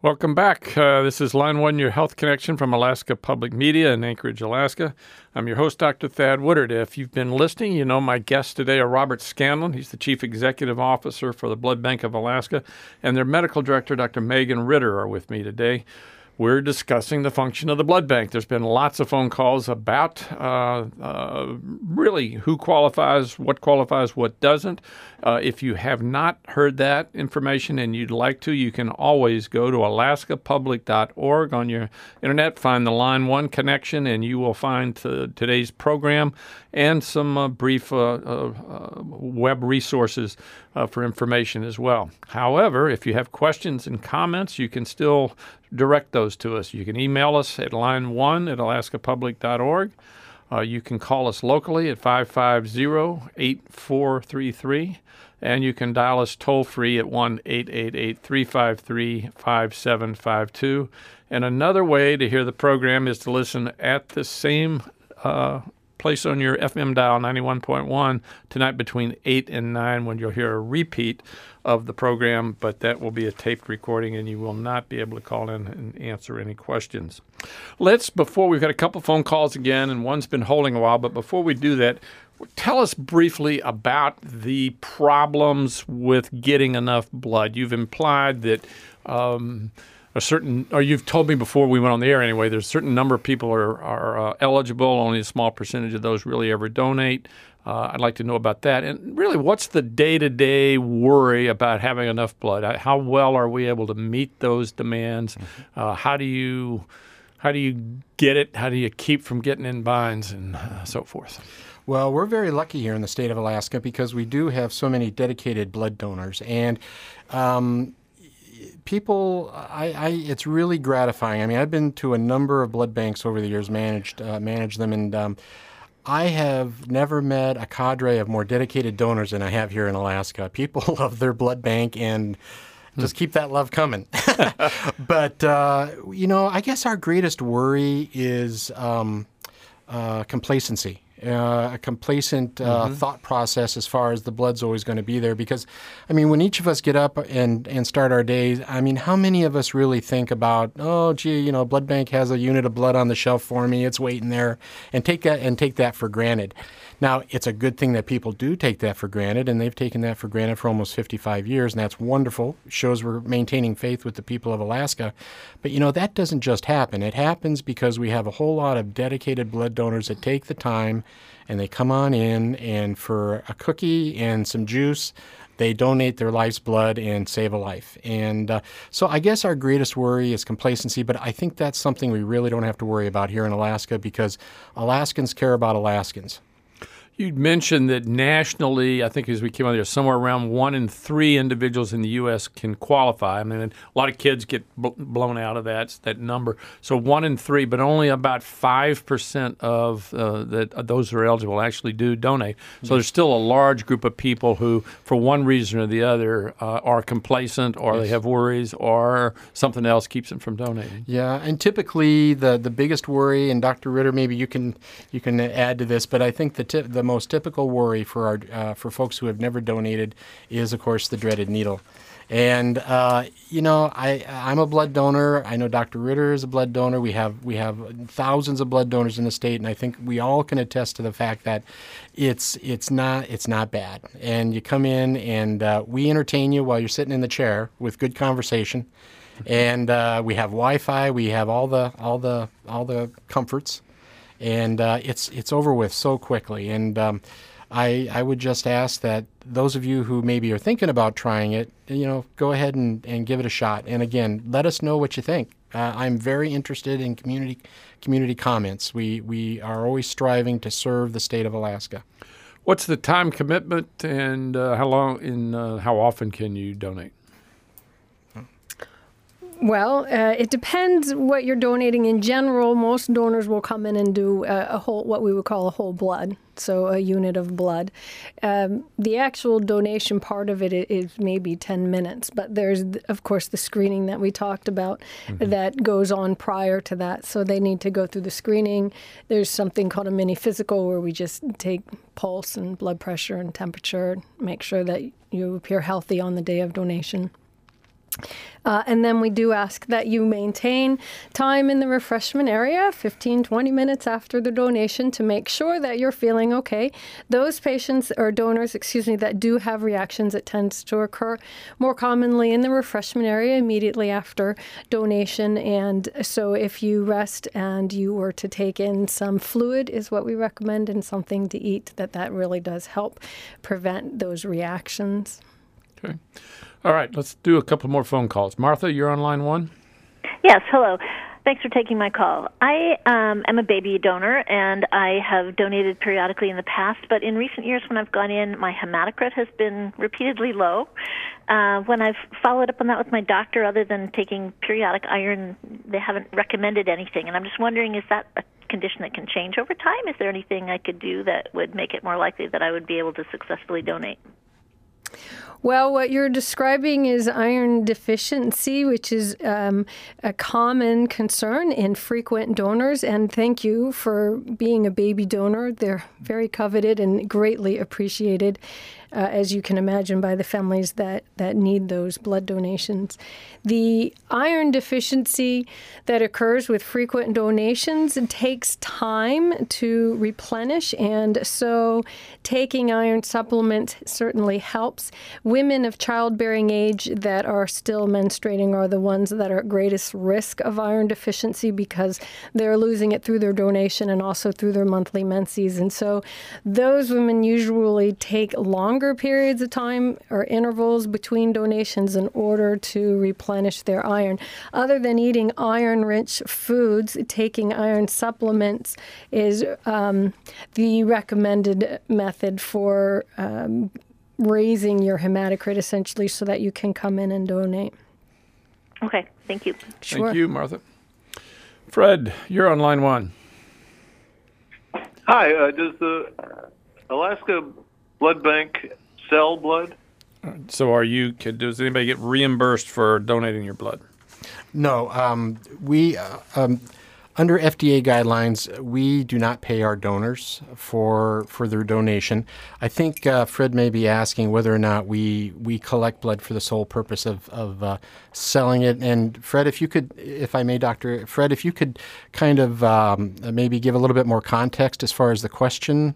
[SPEAKER 1] Welcome back. Uh, this is Line One, your health connection from Alaska Public Media in Anchorage, Alaska. I'm your host, Doctor Thad Woodard. If you've been listening, you know my guests today are Robert Scanlon. He's the Chief Executive Officer for the Blood Bank of Alaska, and their Medical Director, Doctor Megan Ritter, are with me today. We're discussing the function of the blood bank. There's been lots of phone calls about uh, uh, really who qualifies, what qualifies, what doesn't. Uh, if you have not heard that information and you'd like to, you can always go to alaska public dot org on your internet, find the Line One connection, and you will find t- today's program and some uh, brief uh, uh, uh, web resources uh, for information as well. However, if you have questions and comments, you can still direct those to us. You can email us at line one at alaska public dot org. Uh, you can call us locally at five five zero, eight four three three, and you can dial us toll-free at one eight eight eight, three five three, five seven five two. And another way to hear the program is to listen at the same uh, place on your F M dial, ninety-one point one, tonight between eight and nine, when you'll hear a repeat of the program, but that will be a taped recording and you will not be able to call in and answer any questions. Let's, before, we've got a couple phone calls again, and one's been holding a while, but before we do that, tell us briefly about the problems with getting enough blood. You've implied that um, a certain, or you've told me before we went on the air anyway, there's a certain number of people are, are uh, eligible, only a small percentage of those really ever donate. Uh, I'd like to know about that. And really, what's the day-to-day worry about having enough blood? How well are we able to meet those demands? Uh, how do you how do you get it? How do you keep from getting in binds and uh, so forth?
[SPEAKER 2] Well, we're very lucky here in the state of Alaska because we do have so many dedicated blood donors. And um, people, I, I, it's really gratifying. I mean, I've been to a number of blood banks over the years, managed uh, managed them, and um, I have never met a cadre of more dedicated donors than I have here in Alaska. People love their blood bank, and just keep that love coming. But, uh, you know, I guess our greatest worry is um, uh, complacency. Uh, a complacent uh, mm-hmm. thought process as far as the blood's always going to be there. Because, I mean, when each of us get up and, and start our days, I mean, how many of us really think about, oh, gee, you know, blood bank has a unit of blood on the shelf for me, it's waiting there, and take that and take that for granted. Now, it's a good thing that people do take that for granted, and they've taken that for granted for almost fifty-five years, and that's wonderful. It shows we're maintaining faith with the people of Alaska. But, you know, that doesn't just happen. It happens because we have a whole lot of dedicated blood donors that take the time, and they come on in, and for a cookie and some juice, they donate their life's blood and save a life. And uh, so I guess our greatest worry is complacency, but I think that's something we really don't have to worry about here in Alaska because Alaskans care about Alaskans.
[SPEAKER 1] You mentioned that nationally, I think as we came out there, somewhere around one in three individuals in the U S can qualify. I mean, a lot of kids get bl- blown out of that that number. So one in three, but only about five percent of uh, that uh, those who are eligible actually do donate. So there's still a large group of people who, for one reason or the other, uh, are complacent, or yes. they have worries, or something else keeps them from donating.
[SPEAKER 2] Yeah, and typically the, the biggest worry, and Doctor Ritter, maybe you can you can add to this, but I think the t- the most typical worry for our uh, for folks who have never donated is, of course, the dreaded needle. And uh, you know, I I'm a blood donor. I know Doctor Ritter is a blood donor. We have we have thousands of blood donors in the state, and I think we all can attest to the fact that it's it's not it's not bad. And you come in, and uh, we entertain you while you're sitting in the chair with good conversation, and uh, we have Wi-Fi. We have all the all the all the comforts. And uh, it's it's over with so quickly. And um, I I would just ask that those of you who maybe are thinking about trying it, you know, go ahead and, and give it a shot. And again, let us know what you think. Uh, I'm very interested in community community comments. We we are always striving to serve the state of Alaska.
[SPEAKER 1] What's the time commitment, and uh, how long? In uh, how often can you donate?
[SPEAKER 3] Well, uh, it depends what you're donating. In general, most donors will come in and do a, a whole, what we would call a whole blood, so a unit of blood. Um, the actual donation part of it is maybe ten minutes, but there's, of course, the screening that we talked about mm-hmm. that goes on prior to that. So they need to go through the screening. There's something called a mini physical where we just take pulse and blood pressure and temperature, make sure that you appear healthy on the day of donation. Uh, and then we do ask that you maintain time in the refreshment area, fifteen, twenty minutes after the donation, to make sure that you're feeling okay. Those patients or donors, excuse me, that do have reactions, it tends to occur more commonly in the refreshment area immediately after donation. And so if you rest and you were to take in some fluid is what we recommend, and something to eat, that that really does help prevent those reactions.
[SPEAKER 1] Okay. All right, let's do a couple more phone calls. Martha, you're on line one.
[SPEAKER 10] Yes, hello. Thanks for taking my call. I um, am a baby donor, and I have donated periodically in the past, but in recent years when I've gone in, my hematocrit has been repeatedly low. Uh, when I've followed up on that with my doctor, other than taking periodic iron, they haven't recommended anything. And I'm just wondering, is that a condition that can change over time? Is there anything I could do that would make it more likely that I would be able to successfully donate?
[SPEAKER 3] Well, what you're describing is iron deficiency, which is um, a common concern in frequent donors. And thank you for being a baby donor. They're very coveted and greatly appreciated, uh, as you can imagine, by the families that, that need those blood donations. The iron deficiency that occurs with frequent donations takes time to replenish, and so taking iron supplements certainly helps. Women of childbearing age that are still menstruating are the ones that are at greatest risk of iron deficiency because they're losing it through their donation and also through their monthly menses. And so those women usually take longer periods of time or intervals between donations in order to replenish their iron. Other than eating iron-rich foods, taking iron supplements is um, the recommended method for um, raising your hematocrit, essentially, so that you can come in and donate.
[SPEAKER 10] Okay, thank you.
[SPEAKER 3] Sure.
[SPEAKER 1] Thank you, Martha. Fred, you're on line one.
[SPEAKER 11] Hi, uh, does the Alaska Blood Bank sell blood?
[SPEAKER 1] So are you, does anybody get reimbursed for donating your blood?
[SPEAKER 2] No. Um, we, uh, um, under F D A guidelines, we do not pay our donors for for their donation. I think uh, Fred may be asking whether or not we we collect blood for the sole purpose of, of uh, selling it. And Fred, if you could, if I may, Doctor Fred, if you could kind of um, maybe give a little bit more context as far as the question.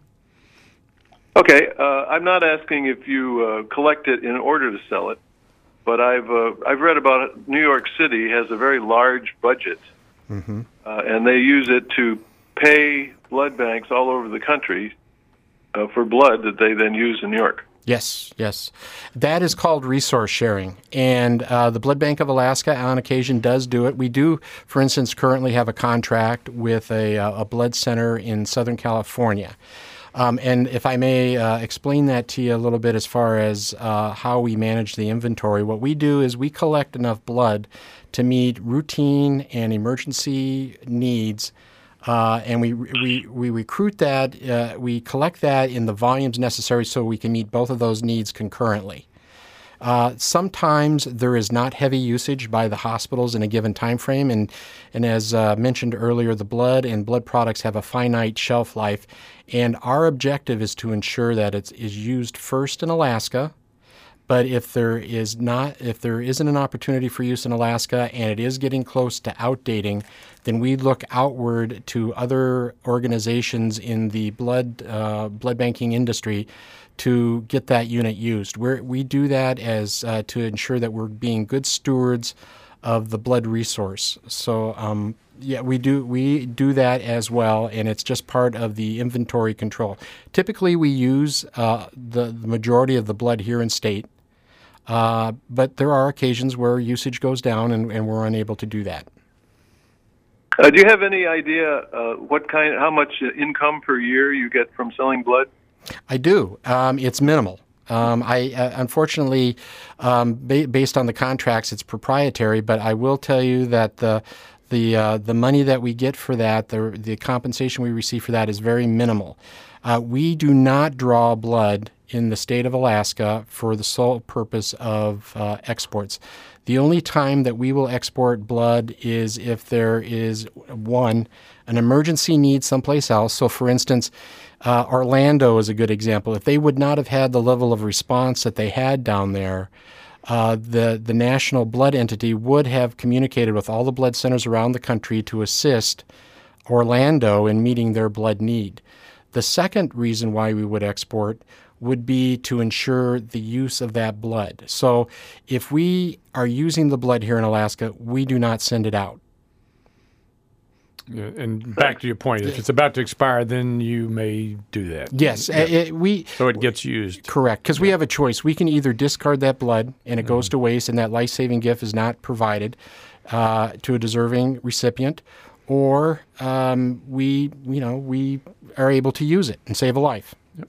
[SPEAKER 11] Okay, uh, I'm not asking if you uh, collect it in order to sell it, but I've uh, I've read about it. New York City has a very large budget, mm-hmm. uh, and they use it to pay blood banks all over the country uh, for blood that they then use in New York.
[SPEAKER 2] Yes, yes. That is called resource sharing, and uh, the Blood Bank of Alaska on occasion does do it. We do, for instance, currently have a contract with a, a blood center in Southern California. Um, and if I may uh, explain that to you a little bit as far as uh, how we manage the inventory, what we do is we collect enough blood to meet routine and emergency needs, uh, and we, we, we recruit that, uh, we collect that in the volumes necessary so we can meet both of those needs concurrently. Uh, sometimes there is not heavy usage by the hospitals in a given time frame, and, and as uh, mentioned earlier, the blood and blood products have a finite shelf life, and our objective is to ensure that it is used first in Alaska. But if there is not, if there isn't an opportunity for use in Alaska and it is getting close to outdating, then we look outward to other organizations in the blood uh, blood banking industry to get that unit used. We're, we do that as uh, to ensure that we're being good stewards of the blood resource. So um, yeah, we do we do that as well, and it's just part of the inventory control. Typically, we use uh, the, the majority of the blood here in state, uh, but there are occasions where usage goes down, and, and we're unable to do that.
[SPEAKER 11] Uh, do you have any idea uh, what kind, how much income per year you get from selling blood?
[SPEAKER 2] I do. Um, it's minimal. Um, I uh, unfortunately, um, ba- based on the contracts, it's proprietary. But I will tell you that the the uh, the money that we get for that, the the compensation we receive for that, is very minimal. Uh, we do not draw blood in the state of Alaska for the sole purpose of uh, exports. The only time that we will export blood is if there is, one, an emergency need someplace else. So, for instance, uh, Orlando is a good example. If they would not have had the level of response that they had down there, uh, the, the national blood entity would have communicated with all the blood centers around the country to assist Orlando in meeting their blood need. The second reason why we would export would be to ensure the use of that blood. So if we are using the blood here in Alaska, we do not send it out.
[SPEAKER 1] Yeah, and back to your point, if it's about to expire, then you may do that.
[SPEAKER 2] Yes,
[SPEAKER 1] yeah.
[SPEAKER 2] it, we
[SPEAKER 1] so it gets used.
[SPEAKER 2] Correct, because yeah. we have a choice. We can either discard that blood and it mm-hmm. goes to waste, and that life-saving gift is not provided uh, to a deserving recipient, or um, we, you know, we are able to use it and save a life.
[SPEAKER 1] Yep.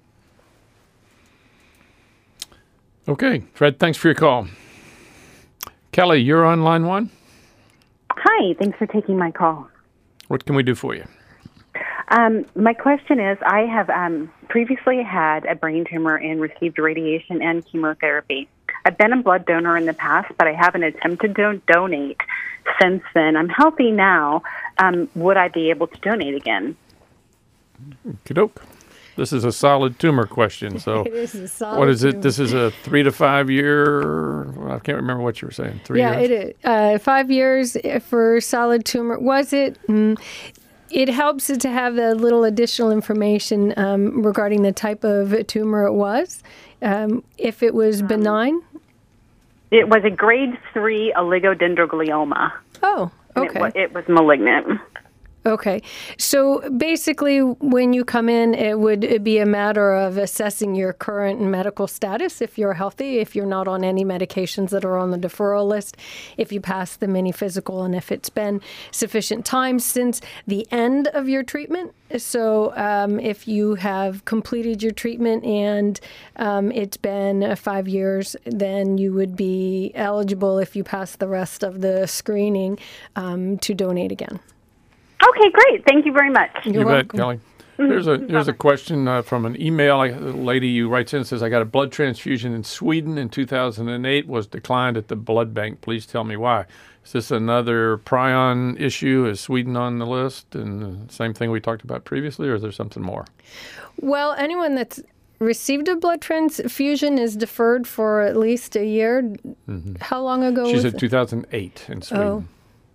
[SPEAKER 1] Okay, Fred, thanks for your call. Kelly, you're on line one.
[SPEAKER 12] Hi, thanks for taking my call.
[SPEAKER 1] What can we do for you?
[SPEAKER 12] Um, my question is, I have um, previously had a brain tumor and received radiation and chemotherapy. I've been a blood donor in the past, but I haven't attempted to donate since then. I'm healthy now. Um, would I be able to donate again?
[SPEAKER 1] Okey-doke. This is a solid tumor question. So
[SPEAKER 3] it is a solid
[SPEAKER 1] what is it?
[SPEAKER 3] tumor.
[SPEAKER 1] This is a three to five year, I can't remember what you were saying. Three
[SPEAKER 3] yeah,
[SPEAKER 1] years?
[SPEAKER 3] it is. Uh, five years for solid tumor. Was it? Mm, it helps to have a little additional information um, regarding the type of tumor it was. Um, if it was benign?
[SPEAKER 12] It was a grade three oligodendroglioma.
[SPEAKER 3] Oh, okay.
[SPEAKER 12] It was, it was malignant.
[SPEAKER 3] Okay. So basically, when you come in, it would be a matter of assessing your current medical status, if you're healthy, if you're not on any medications that are on the deferral list, if you pass the mini physical, and if it's been sufficient time since the end of your treatment. So um, if you have completed your treatment and um, it's been uh, five years, then you would be eligible, if you pass the rest of the screening, um, to donate again.
[SPEAKER 12] Okay, great. Thank you very much.
[SPEAKER 3] You're
[SPEAKER 1] you
[SPEAKER 3] welcome.
[SPEAKER 1] bet, Kelly. There's a there's a question uh, from an email. A lady who writes in and says, I got a blood transfusion in Sweden in two thousand eight, was declined at the blood bank. Please tell me why. Is this another prion issue? Is Sweden on the list? And the same thing we talked about previously, or is there something more?
[SPEAKER 3] Well, anyone that's received a blood transfusion is deferred for at least a year. Mm-hmm. How long ago
[SPEAKER 1] she
[SPEAKER 3] was
[SPEAKER 1] said
[SPEAKER 3] it?
[SPEAKER 1] two thousand eight in Sweden.
[SPEAKER 3] Oh.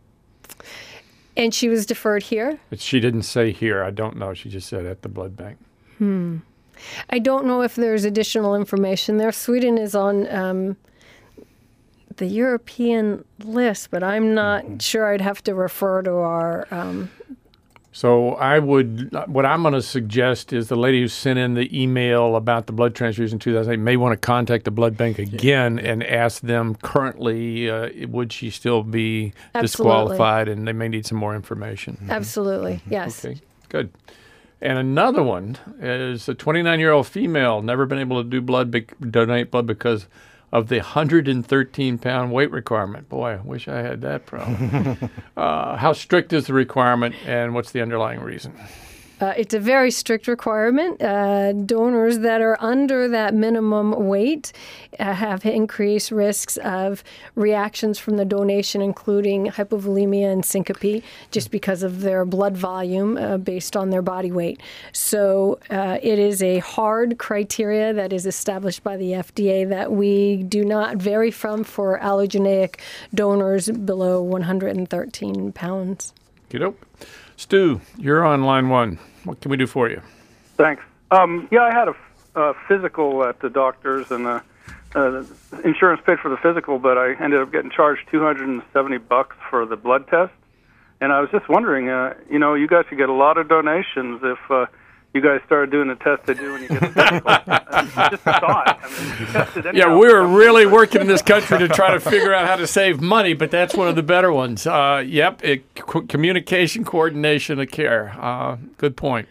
[SPEAKER 3] And she was deferred here?
[SPEAKER 1] But she didn't say here. I don't know. She just said at the blood bank.
[SPEAKER 3] Hmm. I don't know if there's additional information there. Sweden is on um, the European list, but I'm not mm-hmm. sure. I'd have to refer to our... Um,
[SPEAKER 1] So I would, what I'm going to suggest is the lady who sent in the email about the blood transfusion in two thousand eight may want to contact the blood bank again and ask them currently, uh, would she still be
[SPEAKER 3] Absolutely.
[SPEAKER 1] disqualified, and they may need some more information.
[SPEAKER 3] Absolutely, yes.
[SPEAKER 1] Okay, good. And another one is a twenty-nine-year-old female, never been able to do blood, be- donate blood because of the one hundred thirteen pound weight requirement. Boy, I wish I had that problem. uh, how strict is the requirement, and what's the underlying reason?
[SPEAKER 3] Uh, it's a very strict requirement. Uh, donors that are under that minimum weight uh, have increased risks of reactions from the donation, including hypovolemia and syncope, just because of their blood volume uh, based on their body weight. So uh, it is a hard criteria that is established by the F D A that we do not vary from for allogeneic donors below one hundred thirteen pounds.
[SPEAKER 1] Good. Stu, you're on line one. What can we do for you?
[SPEAKER 13] Thanks. Um, yeah, I had a, a physical at the doctor's, and uh, uh, insurance paid for the physical, but I ended up getting charged two hundred seventy bucks for the blood test. And I was just wondering, uh, you know, you guys could get a lot of donations if uh, you guys started doing the test they do when you get the physical. uh, just a thought. I mean, you tested anyhow.
[SPEAKER 1] Yeah, we're really working in this country to try to figure out how to save money, but that's one of the better ones. Uh, yep, it, c- communication, coordination of care. Uh, good point.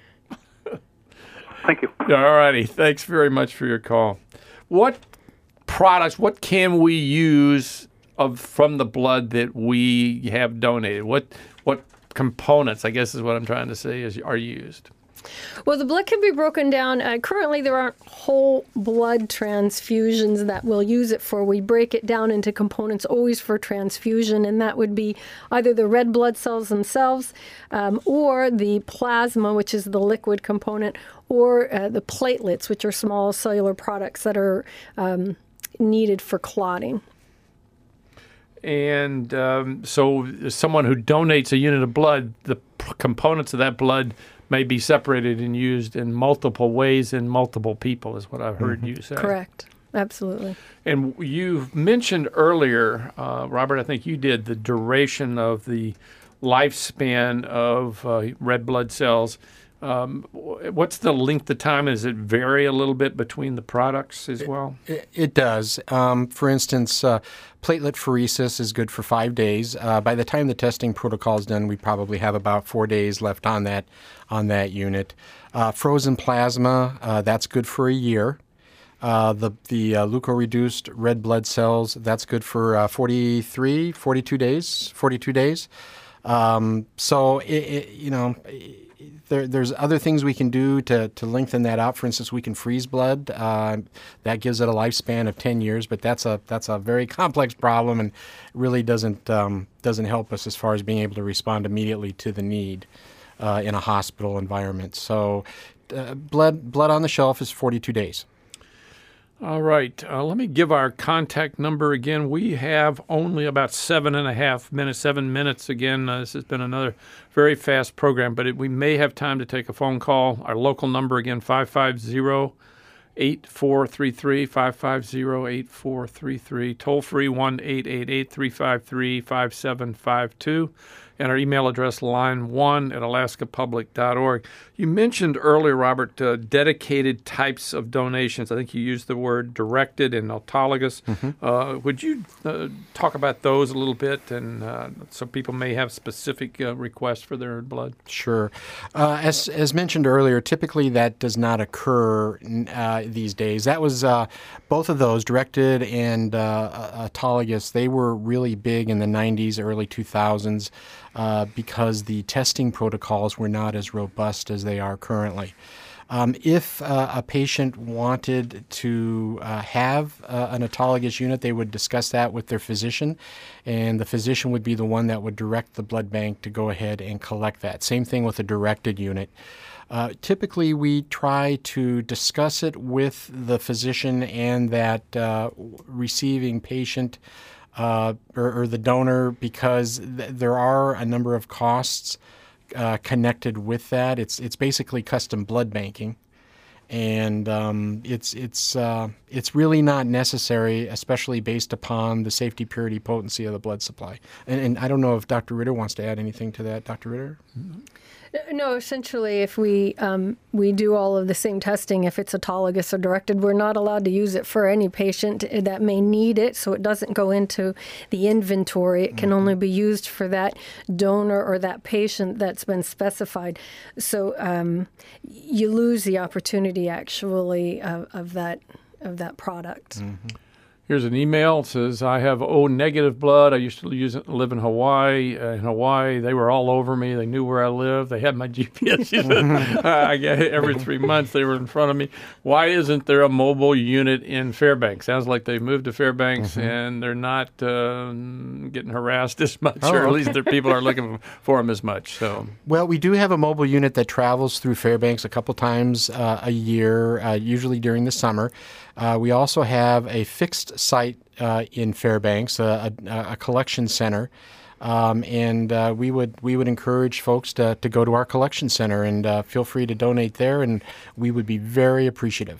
[SPEAKER 13] Thank you.
[SPEAKER 1] All righty. Thanks very much for your call. What products, what can we use of from the blood that we have donated? What what components, I guess is what I'm trying to say, is are used?
[SPEAKER 3] Well, the blood can be broken down. Uh, currently, there aren't whole blood transfusions that we'll use it for. We break it down into components always for transfusion, and that would be either the red blood cells themselves um, or the plasma, which is the liquid component, or uh, the platelets, which are small cellular products that are um, needed for clotting.
[SPEAKER 1] And um, so someone who donates a unit of blood, the p- components of that blood may be separated and used in multiple ways in multiple people, is what I've heard mm-hmm. you say.
[SPEAKER 3] Correct. Absolutely.
[SPEAKER 1] And you mentioned earlier, uh, Robert, I think you did, the duration of the lifespan of uh, red blood cells. Um, what's the length of time? Does it vary a little bit between the products as well?
[SPEAKER 2] It, it does. Um, for instance, uh, platelet pheresis is good for five days. Uh, by the time the testing protocol is done, we probably have about four days left on that on that unit. Uh, frozen plasma, uh, that's good for a year. Uh, the the uh, leukoreduced red blood cells, that's good for uh, forty-three, forty-two days. forty-two days. Um, so it, it, you know. It, There, there's other things we can do to, to lengthen that out. For instance, we can freeze blood. Uh, that gives it a lifespan of ten years, but that's a that's a very complex problem and really doesn't um, doesn't help us as far as being able to respond immediately to the need uh, in a hospital environment. So, uh, blood blood on the shelf is forty-two days.
[SPEAKER 1] All right. Uh, let me give our contact number again. We have only about seven and a half minutes, seven minutes again. Uh, this has been another very fast program, but it, we may have time to take a phone call. Our local number again, five five zero, eight four three three, five five zero, eight four three three. Toll free one eight eight eight, three five three, five seven five two. And our email address, line one at alaska public dot org. You mentioned earlier, Robert, uh, dedicated types of donations. I think you used the word directed and autologous. Mm-hmm. Uh, would you uh, talk about those a little bit, and uh, so people may have specific uh, requests for their blood?
[SPEAKER 2] Sure. Uh, as as mentioned earlier, typically that does not occur uh, these days. That was uh, both of those, directed and uh, autologous. They were really big in the nineties, early two thousands. Uh, because the testing protocols were not as robust as they are currently. Um, if uh, a patient wanted to uh, have uh, an autologous unit, they would discuss that with their physician, and the physician would be the one that would direct the blood bank to go ahead and collect that. Same thing with a directed unit. Uh, typically, we try to discuss it with the physician and that uh, receiving patient Uh, or, or the donor, because th- there are a number of costs uh, connected with that. It's it's basically custom blood banking, and um, it's it's uh, it's really not necessary, especially based upon the safety, purity, potency of the blood supply. And, and I don't know if Doctor Ritter wants to add anything to that. Doctor Ritter? Mm-hmm.
[SPEAKER 3] No, essentially, if we um, we do all of the same testing, if it's autologous or directed, we're not allowed to use it for any patient that may need it, so it doesn't go into the inventory. It can mm-hmm. only be used for that donor or that patient that's been specified. So um, you lose the opportunity, actually, of, of that of that product.
[SPEAKER 2] Mm-hmm.
[SPEAKER 1] Here's an email. It says, I have O negative blood. I used to use it, live in Hawaii. Uh, in Hawaii, they were all over me. They knew where I lived. They had my G P S. uh, I get it every three months. They were in front of me. Why isn't there a mobile unit in Fairbanks? Sounds like they moved to Fairbanks mm-hmm. and they're not uh, getting harassed as much,
[SPEAKER 2] oh,
[SPEAKER 1] or at
[SPEAKER 2] okay.
[SPEAKER 1] least their people are looking for them as much. So,
[SPEAKER 2] well, we do have a mobile unit that travels through Fairbanks a couple times uh, a year, uh, usually during the summer. Uh, we also have a fixed site uh, in Fairbanks, a, a, a collection center, um, and uh, we would we would encourage folks to, to go to our collection center and uh, feel free to donate there, and we would be very appreciative.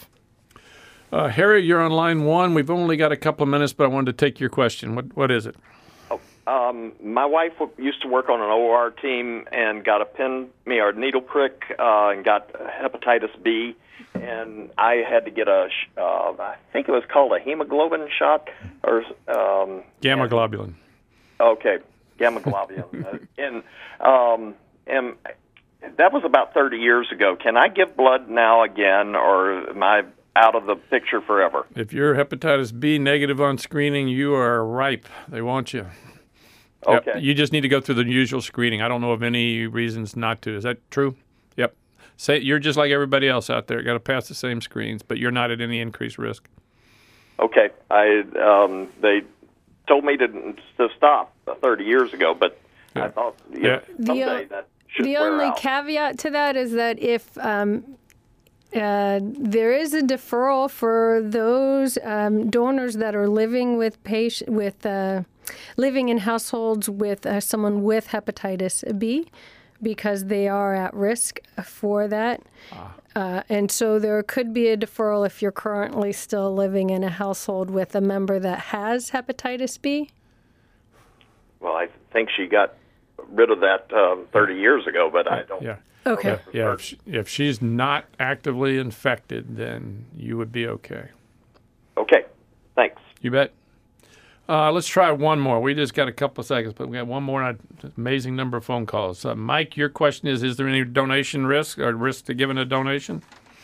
[SPEAKER 1] Uh, Harry, you're on line one. We've only got a couple of minutes, but I wanted to take your question. What what is it?
[SPEAKER 14] Oh, um, my wife used to work on an O R team and got a pin, me or needle prick, uh, and got hepatitis B. And I had to get a, uh, I think it was called a hemoglobin shot, or um,
[SPEAKER 1] gamma globulin.
[SPEAKER 14] Okay, gamma globulin, and um, and that was about thirty years ago. Can I give blood now again, or am I out of the picture forever?
[SPEAKER 1] If you're hepatitis B negative on screening, you are ripe. They want you.
[SPEAKER 14] Okay.
[SPEAKER 1] Yep. You just need to go through the usual screening. I don't know of any reasons not to. Is that true? Yep. Say you're just like everybody else out there. Got to pass the same screens, but you're not at any increased risk.
[SPEAKER 14] Okay. I um, they told me to to stop thirty years ago, but yeah. I thought you know,
[SPEAKER 1] yeah.
[SPEAKER 14] someday
[SPEAKER 3] the,
[SPEAKER 14] that should
[SPEAKER 3] The
[SPEAKER 14] wear
[SPEAKER 3] only
[SPEAKER 14] out.
[SPEAKER 3] caveat to that is that if um, uh, there is a deferral for those um, donors that are living with patient with uh, living in households with uh, someone with hepatitis B, because they are at risk for that. Ah. Uh, and so there could be a deferral if you're currently still living in a household with a member that has hepatitis B.
[SPEAKER 14] Well, I think she got rid of that um, thirty years ago, but I don't.
[SPEAKER 1] Yeah.
[SPEAKER 3] Okay.
[SPEAKER 1] Yeah, yeah if, she, if she's not actively infected, then you would be okay.
[SPEAKER 14] Okay. Thanks.
[SPEAKER 1] You bet. Uh, let's try one more. We just got a couple of seconds, but we got one more. An amazing number of phone calls. Uh, Mike, your question is: is there any donation risk or risk to giving a donation?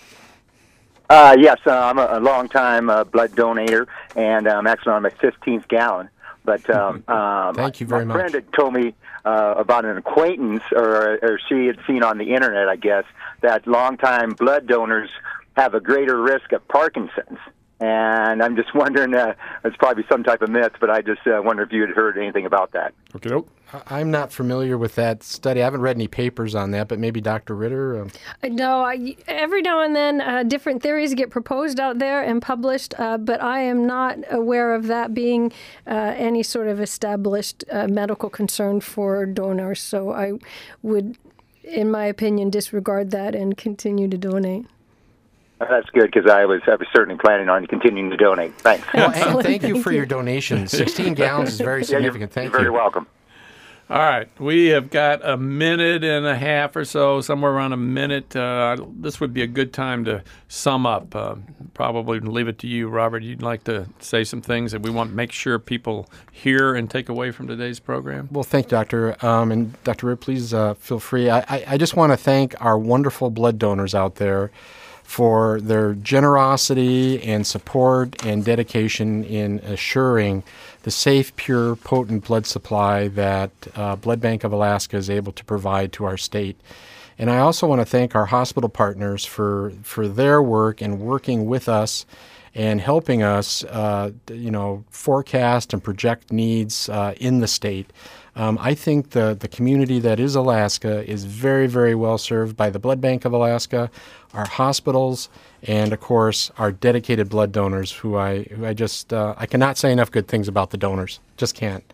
[SPEAKER 15] Uh, yes, uh, I'm a, a long-time uh, blood donator, and I'm actually on my fifteenth gallon. But um, um,
[SPEAKER 2] thank you very
[SPEAKER 15] my
[SPEAKER 2] much.
[SPEAKER 15] friend had told me uh, about an acquaintance, or, or she had seen on the internet, I guess, that long-time blood donors have a greater risk of Parkinson's. And I'm just wondering, uh, it's probably some type of myth, but I just uh, wonder if you had heard anything about that.
[SPEAKER 1] Okay, nope.
[SPEAKER 2] I'm not familiar with that study. I haven't read any papers on that, but maybe Doctor Ritter? Um...
[SPEAKER 3] No, I, every now and then uh, different theories get proposed out there and published, uh, but I am not aware of that being uh, any sort of established uh, medical concern for donors. So I would, in my opinion, disregard that and continue to donate.
[SPEAKER 15] That's good, because I was, I was certainly planning on continuing to donate. Thanks.
[SPEAKER 2] Well, and thank you for your donation. sixteen gallons is very significant.
[SPEAKER 15] Yeah, you're,
[SPEAKER 2] thank
[SPEAKER 15] you're
[SPEAKER 2] you.
[SPEAKER 15] very welcome.
[SPEAKER 1] All right. We have got a minute and a half or so, somewhere around a minute. Uh, this would be a good time to sum up. Uh, probably leave it to you, Robert. You'd like to say some things that we want to make sure people hear and take away from today's program?
[SPEAKER 2] Well, thank you, Doctor Um, and Doctor Ritt, please uh, feel free. I, I, I just want to thank our wonderful blood donors out there for their generosity and support and dedication in assuring the safe, pure, potent blood supply that uh, Blood Bank of Alaska is able to provide to our state. And I also want to thank our hospital partners for, for their work and working with us and helping us, uh, you know, forecast and project needs uh, in the state. Um, I think the, the community that is Alaska is very, very well served by the Blood Bank of Alaska, our hospitals, and, of course, our dedicated blood donors who I, who I just, uh, I cannot say enough good things about the donors. Just can't.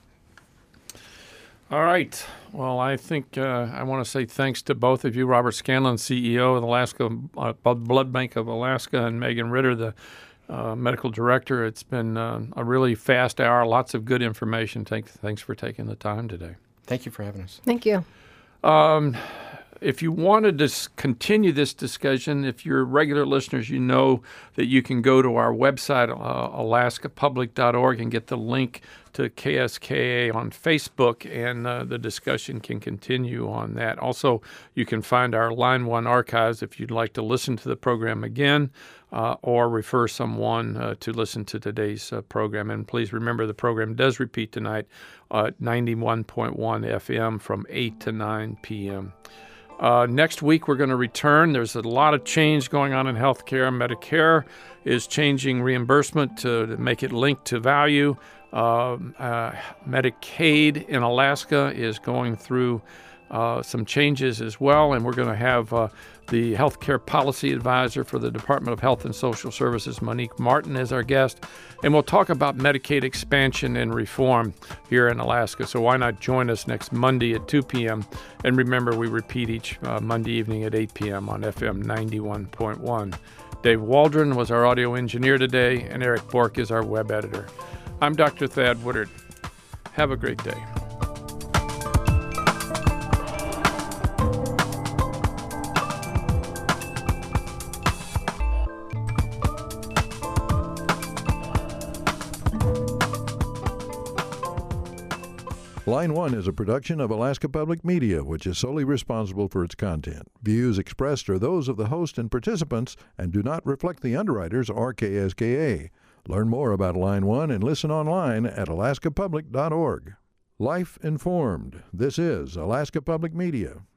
[SPEAKER 1] All right. Well, I think uh, I want to say thanks to both of you, Robert Scanlon, C E O of the Alaska uh, Blood Bank of Alaska, and Megan Ritter, the uh, medical director. It's been uh, a really fast hour, lots of good information. Thank, thanks for taking the time today.
[SPEAKER 2] Thank you for having us.
[SPEAKER 3] Thank you.
[SPEAKER 1] Um, if you wanted to continue this discussion, if you're regular listeners, you know that you can go to our website, uh, alaska public dot org, and get the link to K S K A on Facebook, and uh, the discussion can continue on that. Also, you can find our Line one archives if you'd like to listen to the program again uh, or refer someone uh, to listen to today's uh, program. And please remember, the program does repeat tonight at ninety-one point one F M from eight to nine p.m. Uh, next week, we're going to return. There's a lot of change going on in healthcare. Medicare is changing reimbursement to, to make it linked to value. Uh, uh, Medicaid in Alaska is going through uh, some changes as well, and we're going to have uh, the healthcare policy advisor for the Department of Health and Social Services, Monique Martin, as our guest, and we'll talk about Medicaid expansion and reform here in Alaska. So why not join us next Monday at two p.m. And remember, we repeat each uh, Monday evening at eight p.m. on F M ninety-one point one. Dave Waldron was our audio engineer today, and Eric Bork is our web editor. I'm Doctor Thad Woodard. Have a great day.
[SPEAKER 9] Line one is a production of Alaska Public Media, which is solely responsible for its content. Views expressed are those of the host and participants and do not reflect the underwriters or K S K A. Learn more about Line one and listen online at alaska public dot org. Life informed. This is Alaska Public Media.